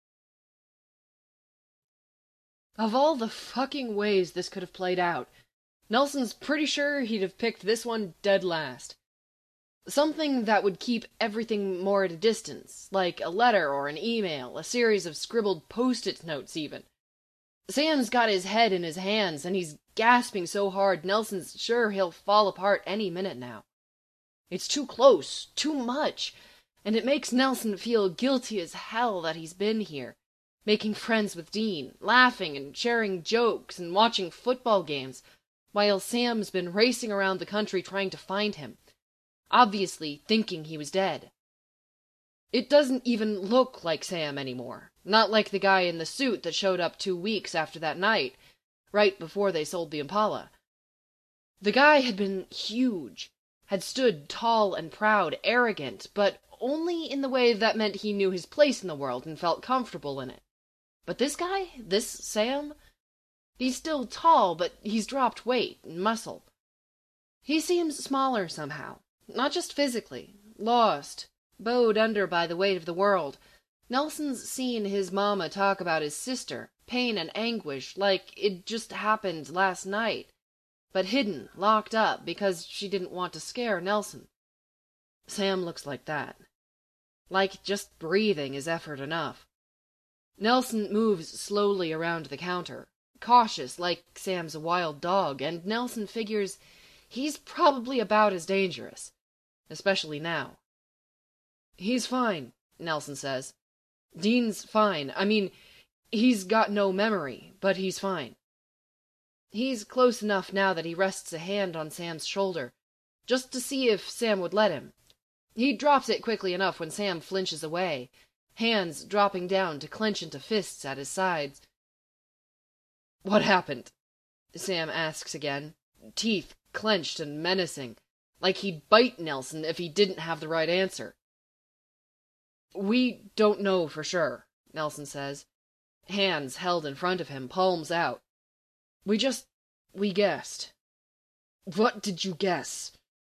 Of all the fucking ways this could have played out, Nelson's pretty sure he'd have picked this one dead last. Something that would keep everything more at a distance, like a letter or an email, a series of scribbled post-it notes even. Sam's got his head in his hands, and he's gasping so hard Nelson's sure he'll fall apart any minute now. It's too close, too much, and it makes Nelson feel guilty as hell that he's been here, making friends with Dean, laughing and sharing jokes and watching football games, while Sam's been racing around the country trying to find him, obviously thinking he was dead. It doesn't even look like Sam anymore, not like the guy in the suit that showed up 2 weeks after that night, right before they sold the Impala. The guy had been huge, had stood tall and proud, arrogant, but only in the way that meant he knew his place in the world and felt comfortable in it. But this guy, this Sam, he's still tall, but he's dropped weight and muscle. He seems smaller somehow, not just physically, lost, bowed under by the weight of the world. Nelson's seen his mama talk about his sister, pain and anguish, like it just happened last night, but hidden, locked up, because she didn't want to scare Nelson. Sam looks like that. Like just breathing is effort enough. Nelson moves slowly around the counter, cautious like Sam's a wild dog, and Nelson figures he's probably about as dangerous, especially now. "He's fine," Nelson says. "Dean's fine. I mean, he's got no memory, but he's fine." He's close enough now that he rests a hand on Sam's shoulder, just to see if Sam would let him. He drops it quickly enough when Sam flinches away, hands dropping down to clench into fists at his sides. "What happened?" Sam asks again, teeth clenched and menacing, like he'd bite Nelson if he didn't have the right answer. "We don't know for sure," Nelson says, hands held in front of him, palms out. We guessed." "What did you guess?"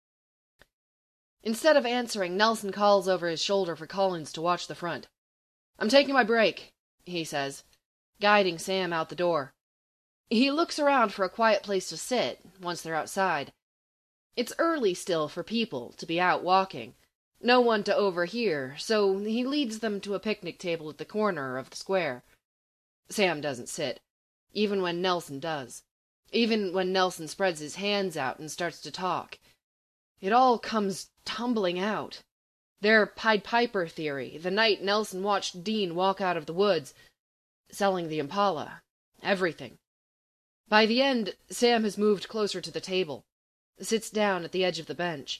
Instead of answering, Nelson calls over his shoulder for Collins to watch the front. "I'm taking my break," he says, guiding Sam out the door. He looks around for a quiet place to sit, once they're outside. It's early still for people to be out walking. No one to overhear, so he leads them to a picnic table at the corner of the square. Sam doesn't sit, even when Nelson does. Even when Nelson spreads his hands out and starts to talk. It all comes tumbling out. Their Pied Piper theory, the night Nelson watched Dean walk out of the woods, selling the Impala, everything. By the end, Sam has moved closer to the table, sits down at the edge of the bench.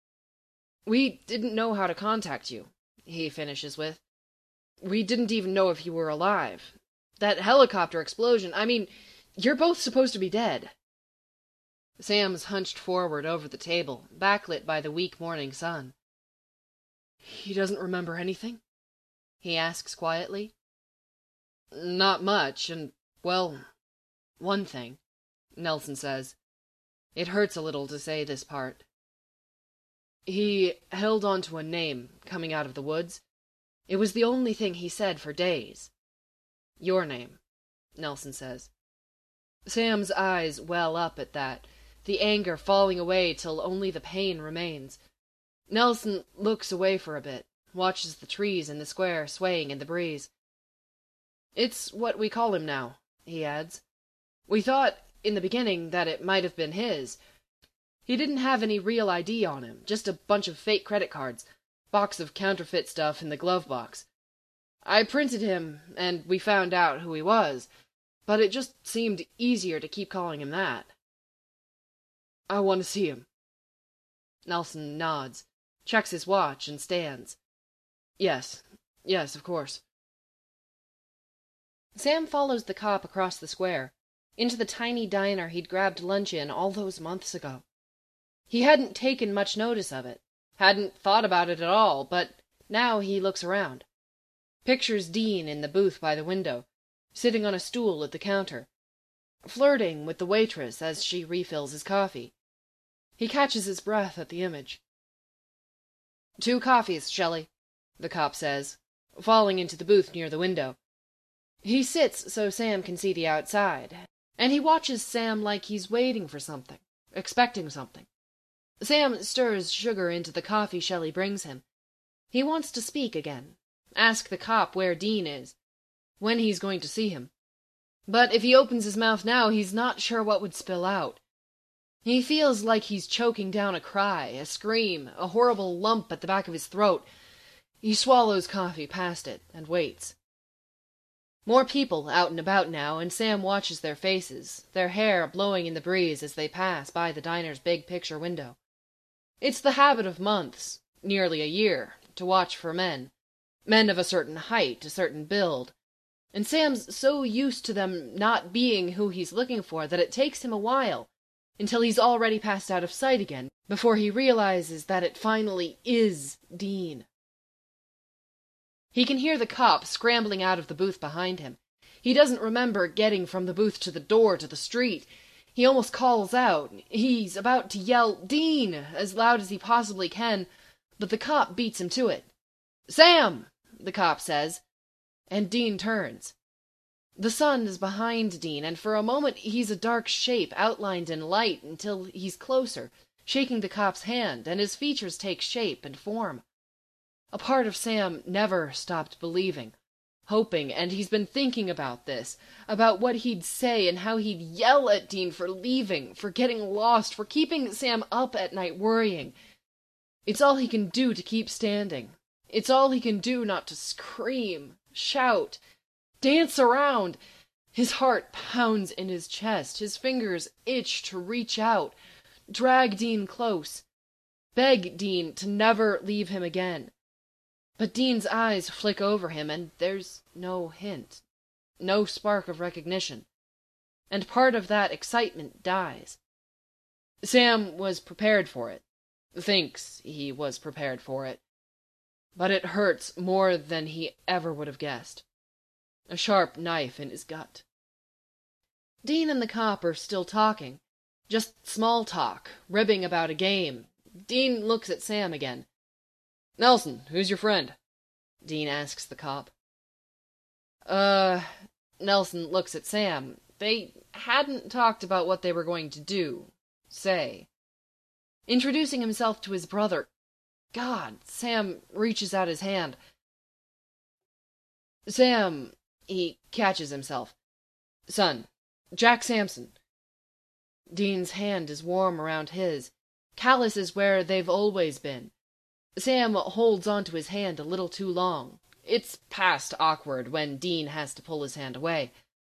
"We didn't know how to contact you," he finishes with. "We didn't even know if you were alive. That helicopter explosion, I mean, you're both supposed to be dead." Sam's hunched forward over the table, backlit by the weak morning sun. "He doesn't remember anything?" he asks quietly. "Not much, and, well, one thing," Nelson says. It hurts a little to say this part. "He held on to a name coming out of the woods. It was the only thing he said for days." "Your name," Nelson says. Sam's eyes well up at that, the anger falling away till only the pain remains. Nelson looks away for a bit, watches the trees in the square swaying in the breeze. "It's what we call him now," he adds. "We thought, in the beginning, that it might have been his. He didn't have any real ID on him, just a bunch of fake credit cards, box of counterfeit stuff in the glove box. I printed him, and we found out who he was, but it just seemed easier to keep calling him that." "I want to see him." Nelson nods, checks his watch, and stands. Yes, of course." Sam follows the cop across the square, into the tiny diner he'd grabbed lunch in all those months ago. He hadn't taken much notice of it, hadn't thought about it at all, but now he looks around. Pictures Dean in the booth by the window, sitting on a stool at the counter, flirting with the waitress as she refills his coffee. He catches his breath at the image. "2 coffees, Shelley," the cop says, falling into the booth near the window. He sits so Sam can see the outside, and he watches Sam like he's waiting for something, expecting something. Sam stirs sugar into the coffee Shelley brings him. He wants to speak again, ask the cop where Dean is, when he's going to see him. But if he opens his mouth now, he's not sure what would spill out. He feels like he's choking down a cry, a scream, a horrible lump at the back of his throat. He swallows coffee past it and waits. More people out and about now, and Sam watches their faces, their hair blowing in the breeze as they pass by the diner's big picture window. It's the habit of months, nearly a year, to watch for men of a certain height, a certain build, and Sam's so used to them not being who he's looking for that it takes him a while, until he's already passed out of sight again, before he realizes that it finally is Dean. He can hear the cop scrambling out of the booth behind him. He doesn't remember getting from the booth to the door to the street. He almost calls out. He's about to yell, "Dean!" as loud as he possibly can, but the cop beats him to it. "Sam!" the cop says, and Dean turns. The sun is behind Dean, and for a moment he's a dark shape outlined in light until he's closer, shaking the cop's hand, and his features take shape and form. A part of Sam never stopped believing, hoping, and he's been thinking about this, about what he'd say and how he'd yell at Dean for leaving, for getting lost, for keeping Sam up at night worrying. It's all he can do to keep standing. It's all he can do not to scream, shout, dance around. His heart pounds in his chest, his fingers itch to reach out, drag Dean close, beg Dean to never leave him again. But Dean's eyes flick over him, and there's no hint, no spark of recognition, and part of that excitement dies. Sam was prepared for it, thinks he was prepared for it, but it hurts more than he ever would have guessed. A sharp knife in his gut. Dean and the cop are still talking, just small talk, ribbing about a game. Dean looks at Sam again. "Nelson, who's your friend?" Dean asks the cop. Nelson looks at Sam. They hadn't talked about what they were going to say. Introducing himself to his brother. God, Sam reaches out his hand. "Sam," he catches himself. "Son, Jack Sampson." Dean's hand is warm around his. Calluses where they've always been. Sam holds onto his hand a little too long. It's past awkward when Dean has to pull his hand away.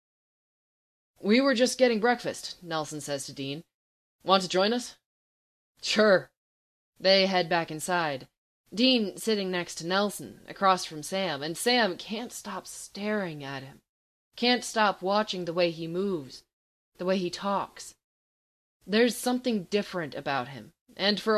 "We were just getting breakfast," Nelson says to Dean. "Want to join us?" "Sure." They head back inside. Dean sitting next to Nelson, across from Sam, and Sam can't stop staring at him. Can't stop watching the way he moves, the way he talks. There's something different about him, and for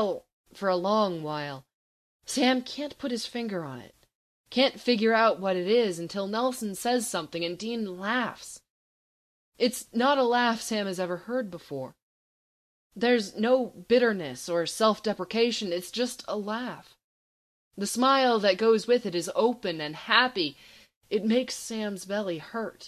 a long while, Sam can't put his finger on it. Can't figure out what it is until Nelson says something and Dean laughs. It's not a laugh Sam has ever heard before. There's no bitterness or self-deprecation, it's just a laugh. The smile that goes with it is open and happy. It makes Sam's belly hurt.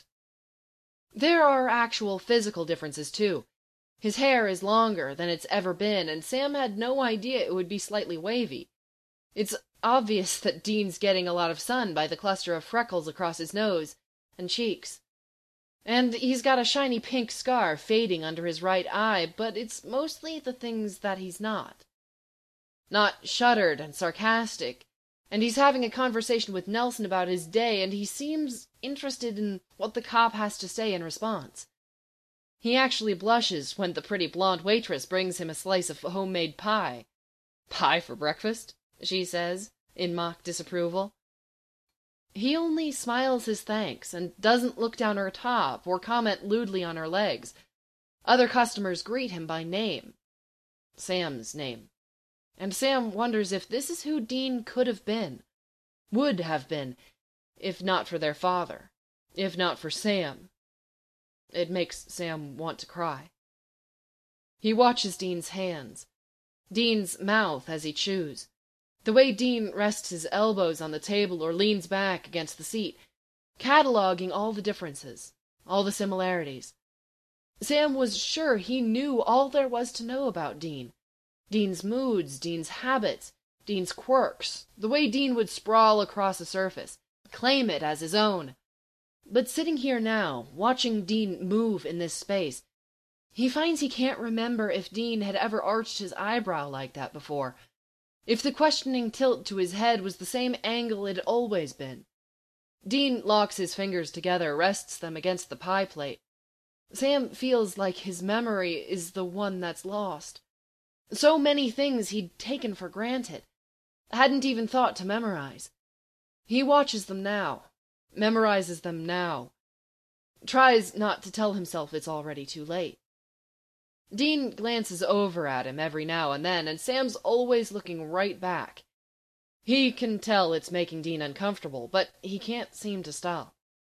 There are actual physical differences, too. His hair is longer than it's ever been, and Sam had no idea it would be slightly wavy. It's obvious that Dean's getting a lot of sun by the cluster of freckles across his nose and cheeks. And he's got a shiny pink scar fading under his right eye, but it's mostly the things that he's not. Not shuttered and sarcastic, and he's having a conversation with Nelson about his day, and he seems interested in what the cop has to say in response. He actually blushes when the pretty blonde waitress brings him a slice of homemade pie. "Pie for breakfast?" she says, in mock disapproval. He only smiles his thanks and doesn't look down her top or comment lewdly on her legs. Other customers greet him by name. Sam's name. And Sam wonders if this is who Dean could have been, would have been, if not for their father, if not for Sam. It makes Sam want to cry. He watches Dean's hands, Dean's mouth as he chews, the way Dean rests his elbows on the table or leans back against the seat, cataloging all the differences, all the similarities. Sam was sure he knew all there was to know about Dean. Dean's moods, Dean's habits, Dean's quirks, the way Dean would sprawl across a surface, claim it as his own. But sitting here now, watching Dean move in this space, he finds he can't remember if Dean had ever arched his eyebrow like that before, if the questioning tilt to his head was the same angle it had always been. Dean locks his fingers together, rests them against the pie plate. Sam feels like his memory is the one that's lost. So many things he'd taken for granted, hadn't even thought to memorize. He watches them now, memorizes them now, tries not to tell himself it's already too late. Dean glances over at him every now and then, and Sam's always looking right back. He can tell it's making Dean uncomfortable, but he can't seem to stop.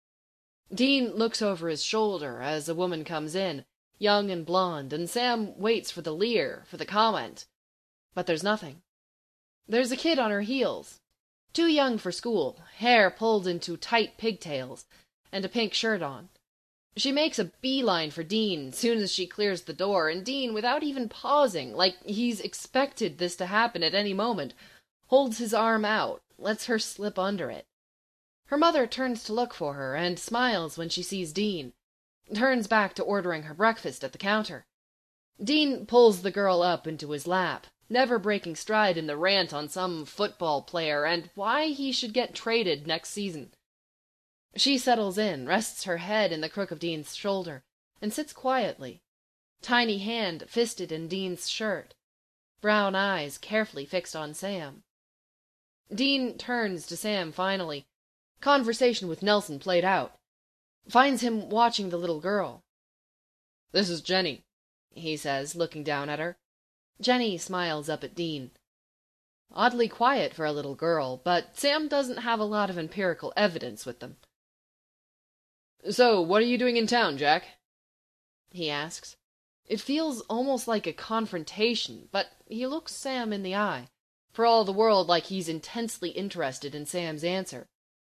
Dean looks over his shoulder as a woman comes in, young and blonde, and Sam waits for the leer, for the comment. But there's nothing. There's a kid on her heels, too young for school, hair pulled into tight pigtails, and a pink shirt on. She makes a beeline for Dean soon as she clears the door, and Dean, without even pausing, like he's expected this to happen at any moment, holds his arm out, lets her slip under it. Her mother turns to look for her, and smiles when she sees Dean, turns back to ordering her breakfast at the counter. Dean pulls the girl up into his lap, never breaking stride in the rant on some football player and why he should get traded next season. She settles in, rests her head in the crook of Dean's shoulder, and sits quietly, tiny hand fisted in Dean's shirt. brown eyes carefully fixed on Sam. Dean turns to Sam finally. Conversation with Nelson played out. Finds him watching the little girl. "This is Jenny," he says, looking down at her. Jenny smiles up at Dean. Oddly quiet for a little girl, but Sam doesn't have a lot of empirical evidence with them. "So, what are you doing in town, Jack?" he asks. It feels almost like a confrontation, but he looks Sam in the eye, for all the world like he's intensely interested in Sam's answer.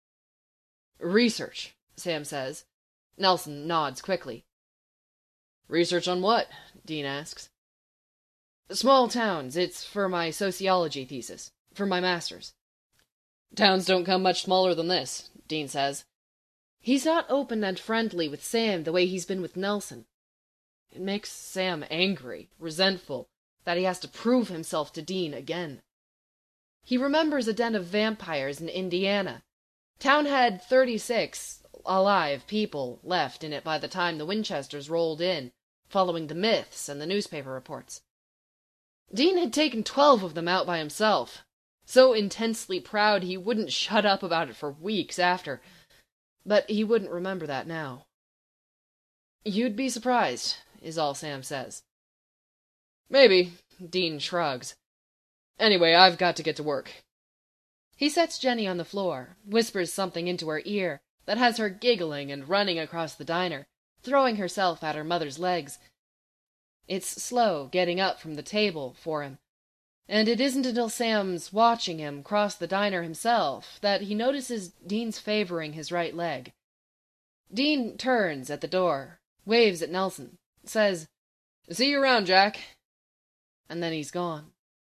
"Research," Sam says. Nelson nods quickly. "Research on what?" Dean asks. "Small towns. It's for my sociology thesis. For my master's." "Towns don't come much smaller than this," Dean says. He's not open and friendly with Sam the way he's been with Nelson. It makes Sam angry, resentful, that he has to prove himself to Dean again. He remembers a den of vampires in Indiana. Town had 36 alive people left in it by the time the Winchesters rolled in, following the myths and the newspaper reports. Dean had taken 12 of them out by himself, so intensely proud he wouldn't shut up about it for weeks after, but he wouldn't remember that now. "You'd be surprised," is all Sam says. "Maybe," Dean shrugs. "Anyway, I've got to get to work." He sets Jenny on the floor, whispers something into her ear that has her giggling and running across the diner, throwing herself at her mother's legs. It's slow getting up from the table for him, and it isn't until Sam's watching him cross the diner himself that he notices Dean's favoring his right leg. Dean turns at the door, waves at Nelson, says, "See you around, Jack," and then he's gone.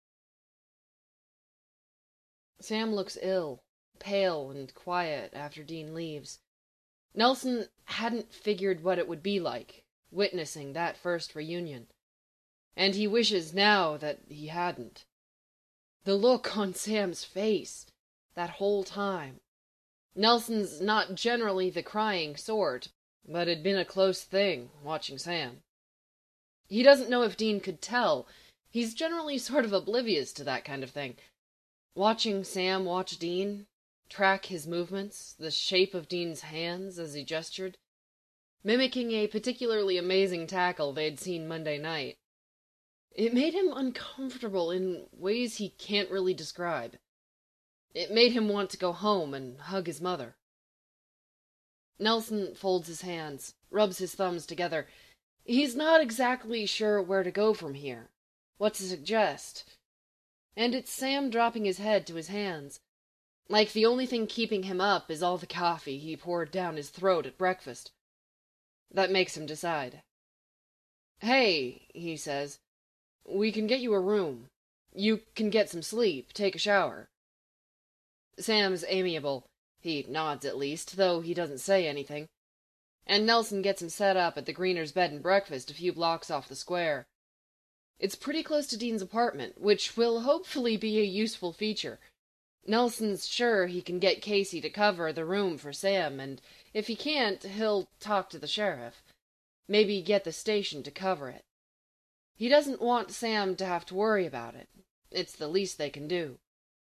Sam looks ill, pale and quiet after Dean leaves. Nelson hadn't figured what it would be like, witnessing that first reunion, and he wishes now that he hadn't. The look on Sam's face, that whole time. Nelson's not generally the crying sort, but it'd been a close thing, watching Sam. He doesn't know if Dean could tell. He's generally sort of oblivious to that kind of thing. Watching Sam watch Dean, track his movements, the shape of Dean's hands as he gestured, mimicking a particularly amazing tackle they'd seen Monday night. It made him uncomfortable in ways he can't really describe. It made him want to go home and hug his mother. Nelson folds his hands, rubs his thumbs together. He's not exactly sure where to go from here, what to suggest. And it's Sam dropping his head to his hands, like the only thing keeping him up is all the coffee he poured down his throat at breakfast. That makes him decide. "Hey," he says, "we can get you a room. You can get some sleep, take a shower." Sam's amiable. He nods at least, though he doesn't say anything. And Nelson gets him set up at the Greeners' bed and breakfast a few blocks off the square. It's pretty close to Dean's apartment, which will hopefully be a useful feature. Nelson's sure he can get Casey to cover the room for Sam, and if he can't, he'll talk to the sheriff. Maybe get the station to cover it. He doesn't want Sam to have to worry about it. It's the least they can do.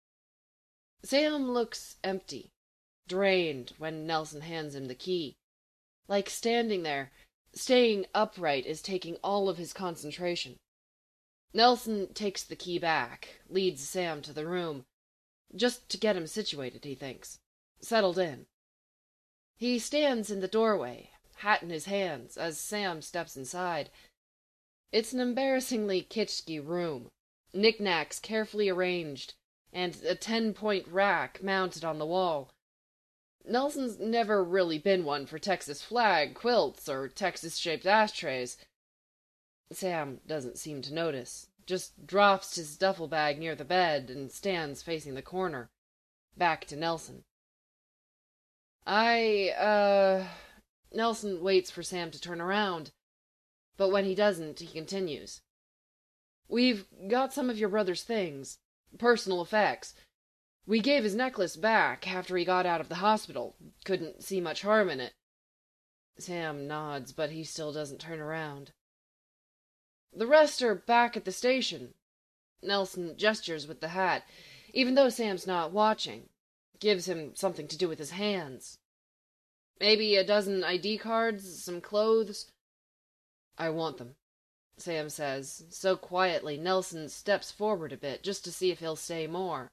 Sam looks empty, drained when Nelson hands him the key. Like standing there, staying upright is taking all of his concentration. Nelson takes the key back, leads Sam to the room, just to get him situated, he thinks, settled in. He stands in the doorway, hat in his hands, as Sam steps inside. It's an embarrassingly kitschy room, knickknacks carefully arranged, and a 10-point rack mounted on the wall. Nelson's never really been one for Texas flag quilts or Texas-shaped ashtrays. Sam doesn't seem to notice, just drops his duffel bag near the bed and stands facing the corner, back to Nelson. Nelson waits for Sam to turn around, but when he doesn't, he continues. "We've got some of your brother's things, personal effects. We gave his necklace back after he got out of the hospital. Couldn't see much harm in it." Sam nods, but he still doesn't turn around. "The rest are back at the station." Nelson gestures with the hat, even though Sam's not watching. Gives him something to do with his hands. Maybe a dozen ID cards, some clothes. I want them, Sam says, so quietly Nelson steps forward a bit just to see if he'll say more.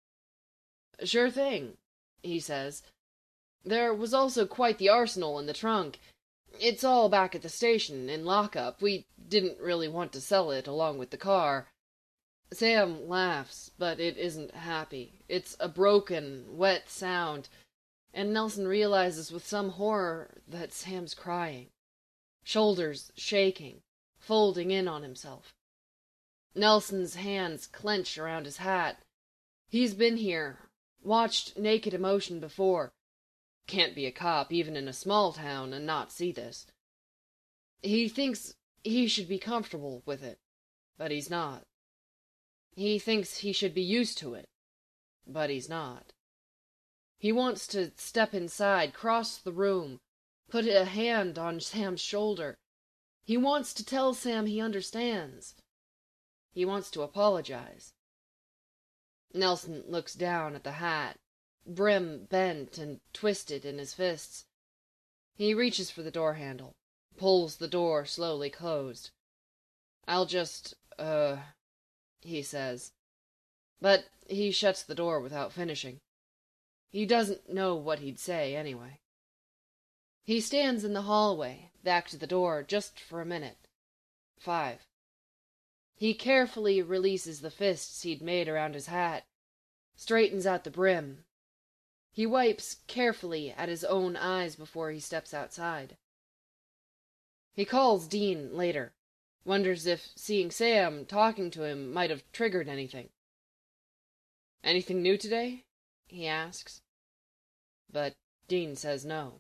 Sure thing, he says. There was also quite the arsenal in the trunk. It's all back at the station, in lockup. We didn't really want to sell it along with the car. Sam laughs, but it isn't happy. It's a broken, wet sound, and Nelson realizes with some horror that Sam's crying. Shoulders shaking, folding in on himself. Nelson's hands clench around his hat. He's been here, watched naked emotion before. Can't be a cop, even in a small town, and not see this. He thinks he should be comfortable with it, but he's not. He thinks he should be used to it, but he's not. He wants to step inside, cross the room, put a hand on Sam's shoulder. He wants to tell Sam he understands. He wants to apologize. Nelson looks down at the hat, brim bent and twisted in his fists. He reaches for the door handle, pulls the door slowly closed. I'll just, he says. But he shuts the door without finishing. He doesn't know what he'd say anyway. He stands in the hallway, back to the door, just for a minute. 5. He carefully releases the fists he'd made around his hat, straightens out the brim. He wipes carefully at his own eyes before he steps outside. He calls Dean later, wonders if seeing Sam talking to him might have triggered anything. Anything new today? He asks. But Dean says no.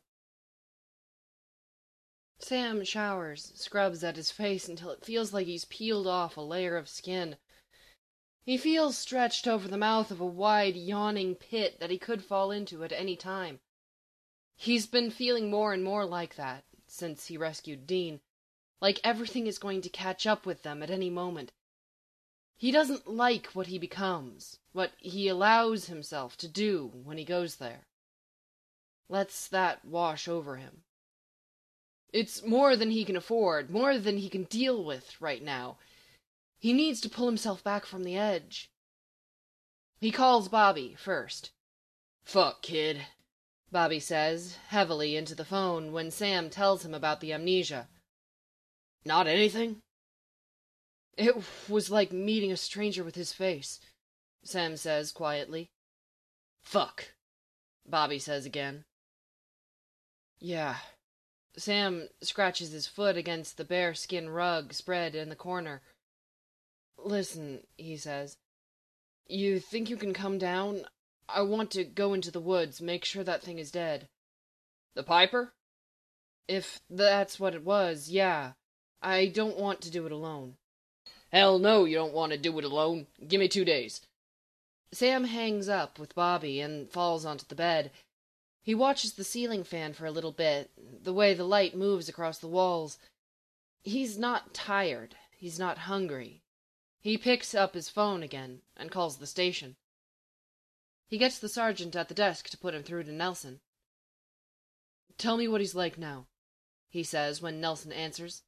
Sam showers, scrubs at his face until it feels like he's peeled off a layer of skin. He feels stretched over the mouth of a wide, yawning pit that he could fall into at any time. He's been feeling more and more like that since he rescued Dean, like everything is going to catch up with them at any moment. He doesn't like what he becomes, what he allows himself to do when he goes there. Lets that wash over him. It's more than he can afford, more than he can deal with right now. He needs to pull himself back from the edge. He calls Bobby first. Fuck, kid, Bobby says, heavily into the phone when Sam tells him about the amnesia. Not anything? It was like meeting a stranger with his face, Sam says quietly. Fuck, Bobby says again. Yeah. Sam scratches his foot against the bearskin rug spread in the corner. Listen, he says. You think you can come down? I want to go into the woods, make sure that thing is dead. The Piper? If that's what it was, yeah. I don't want to do it alone. Hell no, you don't want to do it alone. Give me 2 days. Sam hangs up with Bobby and falls onto the bed. He watches the ceiling fan for a little bit, the way the light moves across the walls. He's not tired. He's not hungry. He picks up his phone again and calls the station. He gets the sergeant at the desk to put him through to Nelson. Tell me what he's like now, he says when Nelson answers.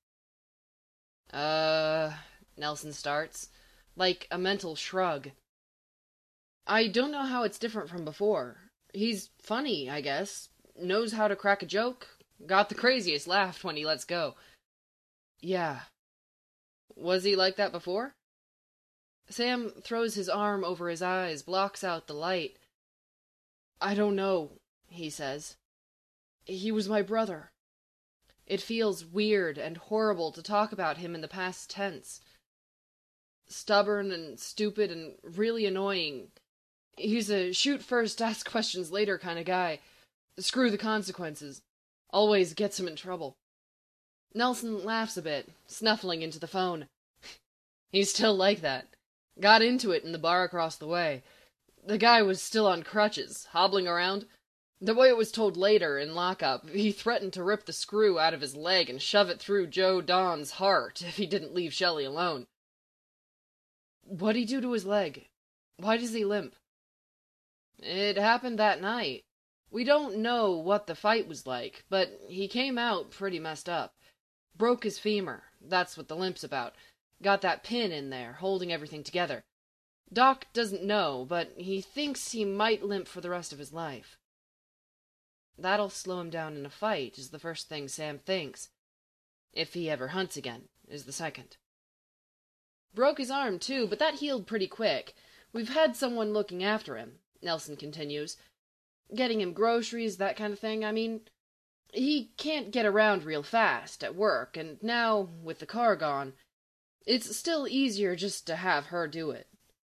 Nelson starts, like a mental shrug. I don't know how it's different from before. He's funny, I guess. Knows how to crack a joke. Got the craziest laugh when he lets go. Yeah. Was he like that before? Sam throws his arm over his eyes, blocks out the light. I don't know, he says. He was my brother. It feels weird and horrible to talk about him in the past tense. Stubborn and stupid and really annoying. He's a shoot first, ask questions later kind of guy. Screw the consequences. Always gets him in trouble. Nelson laughs a bit, snuffling into the phone. He's still like that. Got into it in the bar across the way. The guy was still on crutches, hobbling around. The way it was told later, in lockup, he threatened to rip the screw out of his leg and shove it through Joe Don's heart if he didn't leave Shelley alone. What'd he do to his leg? Why does he limp? It happened that night. We don't know what the fight was like, but he came out pretty messed up. Broke his femur. That's what the limp's about. Got that pin in there, holding everything together. Doc doesn't know, but he thinks he might limp for the rest of his life. That'll slow him down in a fight, is the first thing Sam thinks. If he ever hunts again, is the second. Broke his arm, too, but that healed pretty quick. We've had someone looking after him, Nelson continues. Getting him groceries, that kind of thing. I mean, he can't get around real fast at work, and now, with the car gone, it's still easier just to have her do it.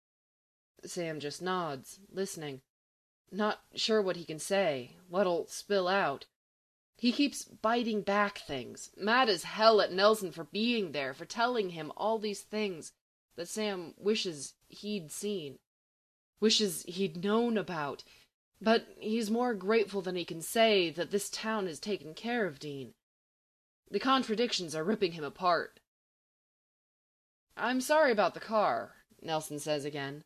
Sam just nods, listening. Not sure what he can say, what'll spill out. He keeps biting back things, mad as hell at Nelson for being there, for telling him all these things that Sam wishes he'd seen, wishes he'd known about. But he's more grateful than he can say that this town has taken care of Dean. The contradictions are ripping him apart. I'm sorry about the car, Nelson says again.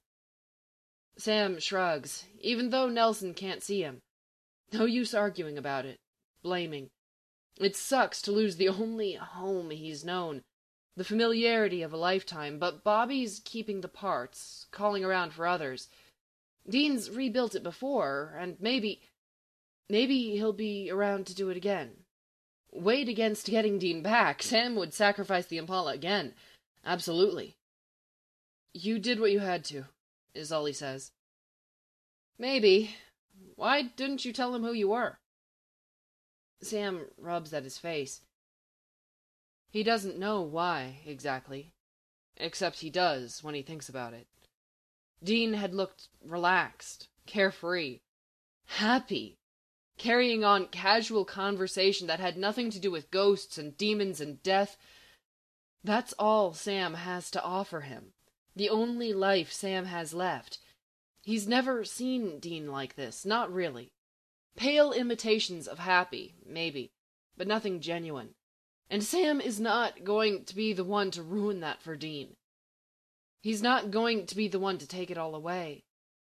Sam shrugs, even though Nelson can't see him. No use arguing about it, blaming. It sucks to lose the only home he's known, the familiarity of a lifetime, but Bobby's keeping the parts, calling around for others. Dean's rebuilt it before, and maybe he'll be around to do it again. Weighed against getting Dean back, Sam would sacrifice the Impala again. Absolutely. You did what you had to, is all he says. Maybe. Why didn't you tell him who you were? Sam rubs at his face. He doesn't know why, exactly. Except he does when he thinks about it. Dean had looked relaxed, carefree, happy, carrying on casual conversation that had nothing to do with ghosts and demons and death. That's all Sam has to offer him. The only life Sam has left. He's never seen Dean like this, not really. Pale imitations of happy, maybe, but nothing genuine. And Sam is not going to be the one to ruin that for Dean. He's not going to be the one to take it all away.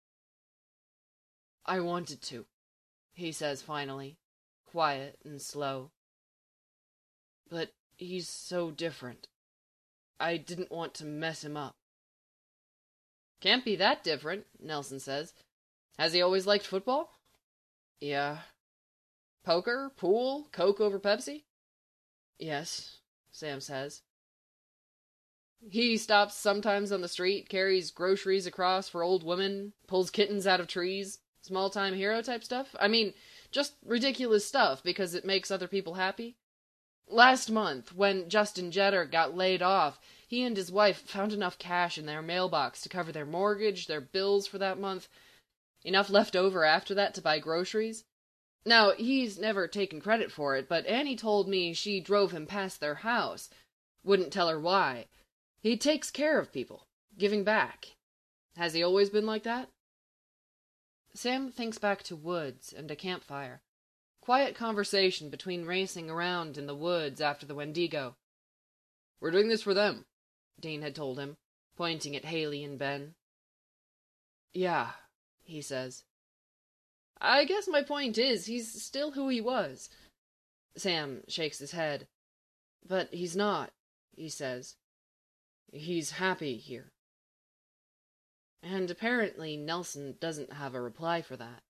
I wanted to, he says finally, quiet and slow. But he's so different. I didn't want to mess him up. Can't be that different, Nelson says. Has he always liked football? Yeah. Poker, pool, Coke over Pepsi? Yes, Sam says. He stops sometimes on the street, carries groceries across for old women, pulls kittens out of trees, small-time hero type stuff. I mean, just ridiculous stuff because it makes other people happy. Last month, when Justin Jetter got laid off, he and his wife found enough cash in their mailbox to cover their mortgage, their bills for that month. Enough left over after that to buy groceries. Now, he's never taken credit for it, but Annie told me she drove him past their house. Wouldn't tell her why. He takes care of people, giving back. Has he always been like that? Sam thinks back to woods and a campfire. Quiet conversation between racing around in the woods after the Wendigo. We're doing this for them, Dean had told him, pointing at Haley and Ben. Yeah, he says. I guess my point is he's still who he was. Sam shakes his head. But he's not, he says. He's happy here. And apparently Nelson doesn't have a reply for that.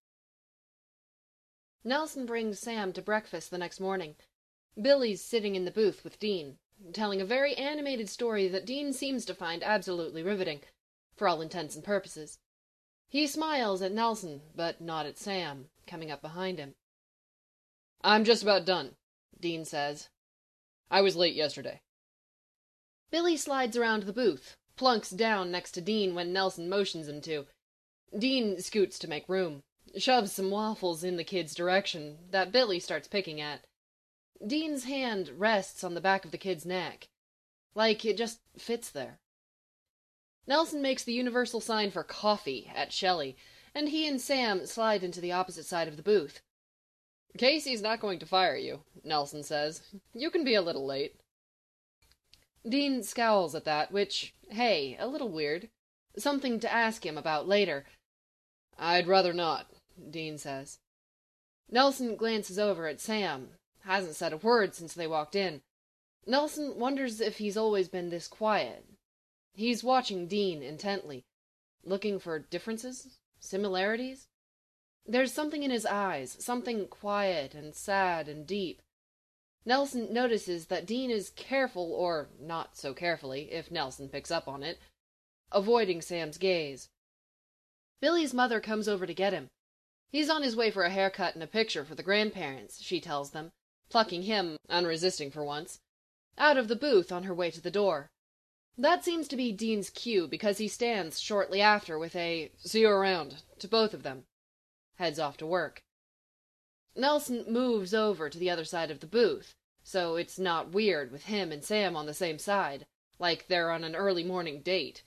Nelson brings Sam to breakfast the next morning. Billy's sitting in the booth with Dean, telling a very animated story that Dean seems to find absolutely riveting, for all intents and purposes. He smiles at Nelson, but not at Sam, coming up behind him. I'm just about done, Dean says. I was late yesterday. Billy slides around the booth, plunks down next to Dean when Nelson motions him to. Dean scoots to make room, shoves some waffles in the kid's direction that Billy starts picking at. Dean's hand rests on the back of the kid's neck, like it just fits there. Nelson makes the universal sign for coffee at Shelley, and he and Sam slide into the opposite side of the booth. Casey's not going to fire you, Nelson says. You can be a little late. Dean scowls at that, which, hey, a little weird. Something to ask him about later. "I'd rather not," Dean says. Nelson glances over at Sam. Hasn't said a word since they walked in. Nelson wonders if he's always been this quiet. He's watching Dean intently, looking for differences, similarities. There's something in his eyes, something quiet and sad and deep. Nelson notices that Dean is careful, or not so carefully, if Nelson picks up on it, avoiding Sam's gaze. Billy's mother comes over to get him. He's on his way for a haircut and a picture for the grandparents, she tells them, plucking him, unresisting for once, out of the booth on her way to the door. That seems to be Dean's cue, because he stands shortly after with a "see you around" to both of them. Heads off to work. Nelson moves over to the other side of the booth, so it's not weird with him and Sam on the same side, like they're on an early morning date.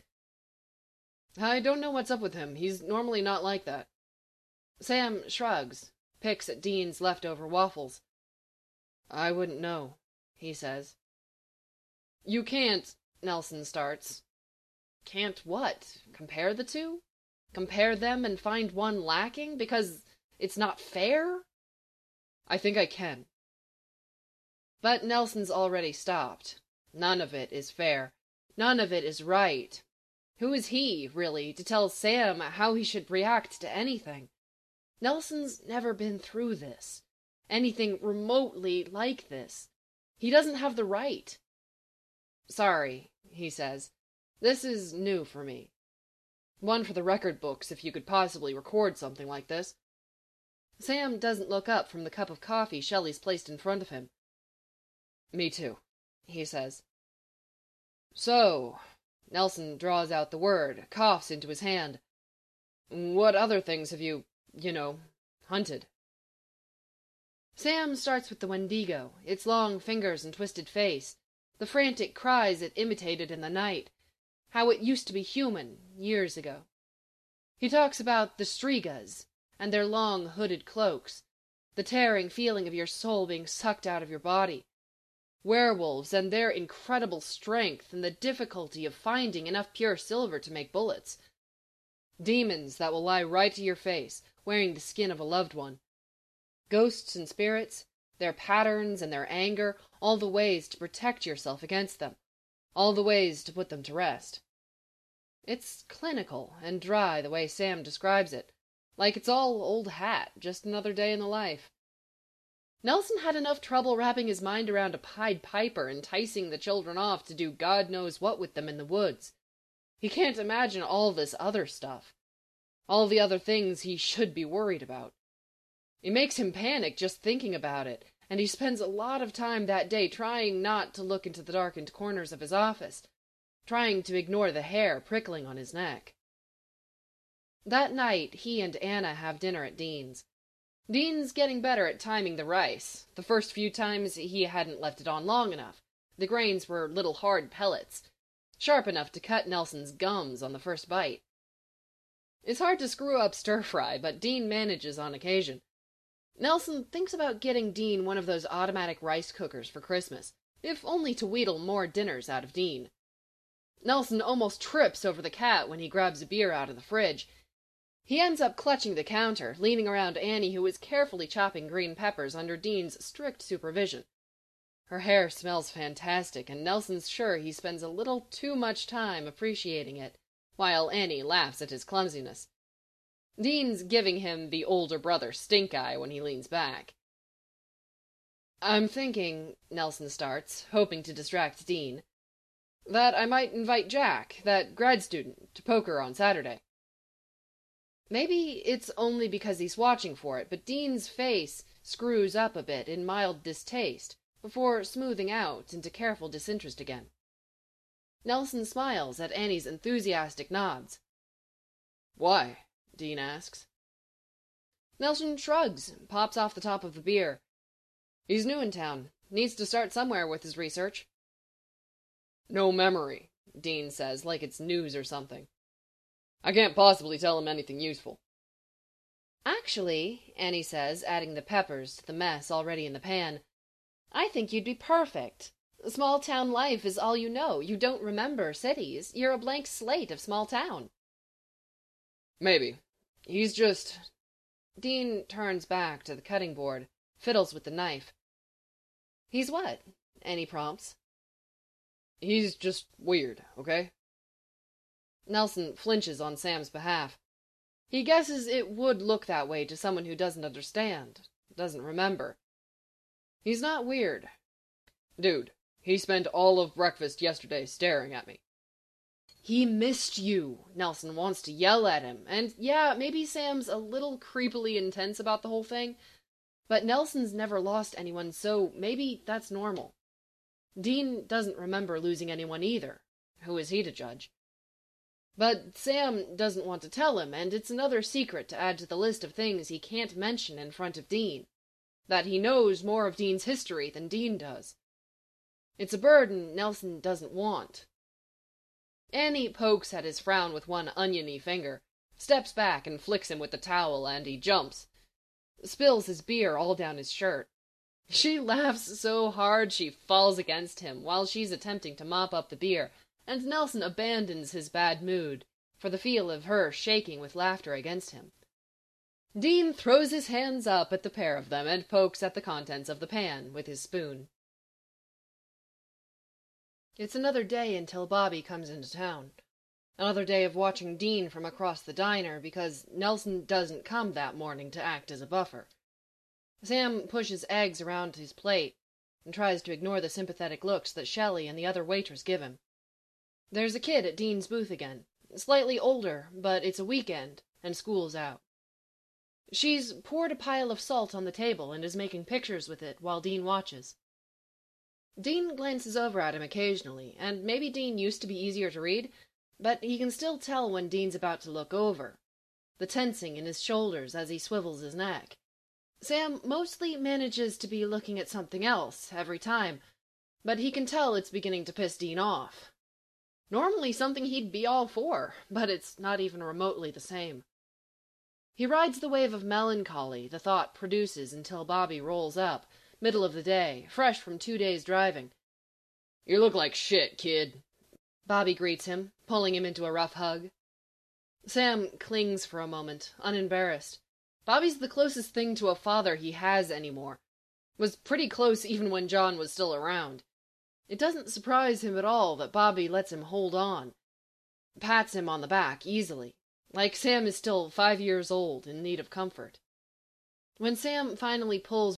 "I don't know what's up with him. He's normally not like that." Sam shrugs, picks at Dean's leftover waffles. "I wouldn't know," he says. "You can't," Nelson starts. "Can't what? Compare the two? Compare them and find one lacking because it's not fair?" "I think I can." But Nelson's already stopped. None of it is fair. None of it is right. Who is he, really, to tell Sam how he should react to anything? Nelson's never been through this. Anything remotely like this. He doesn't have the right. "Sorry," he says. "This is new for me. One for the record books, if you could possibly record something like this." Sam doesn't look up from the cup of coffee Shelley's placed in front of him. "Me too," he says. "So," Nelson draws out the word, coughs into his hand. "What other things have you, hunted?" Sam starts with the Wendigo, its long fingers and twisted face, the frantic cries it imitated in the night, how it used to be human years ago. He talks about the Strigas and their long hooded cloaks, the tearing feeling of your soul being sucked out of your body, werewolves and their incredible strength and the difficulty of finding enough pure silver to make bullets, demons that will lie right to your face, wearing the skin of a loved one, ghosts and spirits, their patterns and their anger, all the ways to protect yourself against them, all the ways to put them to rest. It's clinical and dry the way Sam describes it, like it's all old hat, just another day in the life. Nelson had enough trouble wrapping his mind around a Pied Piper enticing the children off to do God knows what with them in the woods. He can't imagine all this other stuff, all the other things he should be worried about. It makes him panic just thinking about it, and he spends a lot of time that day trying not to look into the darkened corners of his office, trying to ignore the hair prickling on his neck. That night, he and Anna have dinner at Dean's. Dean's getting better at timing the rice. The first few times he hadn't left it on long enough. The grains were little hard pellets, sharp enough to cut Nelson's gums on the first bite. It's hard to screw up stir-fry, but Dean manages on occasion. Nelson thinks about getting Dean one of those automatic rice cookers for Christmas, if only to wheedle more dinners out of Dean. Nelson almost trips over the cat when he grabs a beer out of the fridge. He ends up clutching the counter, leaning around Annie, who is carefully chopping green peppers under Dean's strict supervision. Her hair smells fantastic, and Nelson's sure he spends a little too much time appreciating it, while Annie laughs at his clumsiness. Dean's giving him the older brother stink-eye when he leans back. "I'm thinking," Nelson starts, hoping to distract Dean, "that I might invite Jack, that grad student, to poker on Saturday." Maybe it's only because he's watching for it, but Dean's face screws up a bit in mild distaste, before smoothing out into careful disinterest again. Nelson smiles at Annie's enthusiastic nods. "Why?" Dean asks. Nelson shrugs, pops off the top of the beer. He's new in town. Needs to start somewhere with his research. "No memory," Dean says, like it's news or something. "I can't possibly tell him anything useful." "Actually," Annie says, adding the peppers to the mess already in the pan, "I think you'd be perfect. Small town life is all you know. You don't remember cities. You're a blank slate of small town. Maybe. He's just... Dean turns back to the cutting board, fiddles with the knife. He's what? Any prompts? He's just weird, okay? Nelson flinches on Sam's behalf. He guesses it would look that way to someone who doesn't understand, doesn't remember. He's not weird. Dude, he spent all of breakfast yesterday staring at me. He missed you. Nelson wants to yell at him, and yeah, maybe Sam's a little creepily intense about the whole thing, but Nelson's never lost anyone, so maybe that's normal. Dean doesn't remember losing anyone either. Who is he to judge? But Sam doesn't want to tell him, and it's another secret to add to the list of things he can't mention in front of Dean. That he knows more of Dean's history than Dean does. It's a burden Nelson doesn't want. Annie pokes at his frown with one oniony finger, steps back and flicks him with the towel, and he jumps. Spills his beer all down his shirt. She laughs so hard she falls against him while she's attempting to mop up the beer, and Nelson abandons his bad mood for the feel of her shaking with laughter against him. Dean throws his hands up at the pair of them and pokes at the contents of the pan with his spoon. It's another day until Bobby comes into town. Another day of watching Dean from across the diner because Nelson doesn't come that morning to act as a buffer. Sam pushes eggs around his plate and tries to ignore the sympathetic looks that Shelley and the other waitress give him. There's a kid at Dean's booth again, slightly older, but it's a weekend and school's out. She's poured a pile of salt on the table and is making pictures with it while Dean watches. Dean glances over at him occasionally, and maybe Dean used to be easier to read, but he can still tell when Dean's about to look over. The tensing in his shoulders as he swivels his neck. Sam mostly manages to be looking at something else every time, but he can tell it's beginning to piss Dean off. Normally something he'd be all for, but it's not even remotely the same. He rides the wave of melancholy the thought produces until Bobby rolls up, middle of the day, fresh from 2 days driving. "You look like shit, kid," Bobby greets him, pulling him into a rough hug. Sam clings for a moment, unembarrassed. Bobby's the closest thing to a father he has anymore. Was pretty close even when John was still around. It doesn't surprise him at all that Bobby lets him hold on. Pats him on the back easily, like Sam is still 5 years old in need of comfort. When Sam finally pulls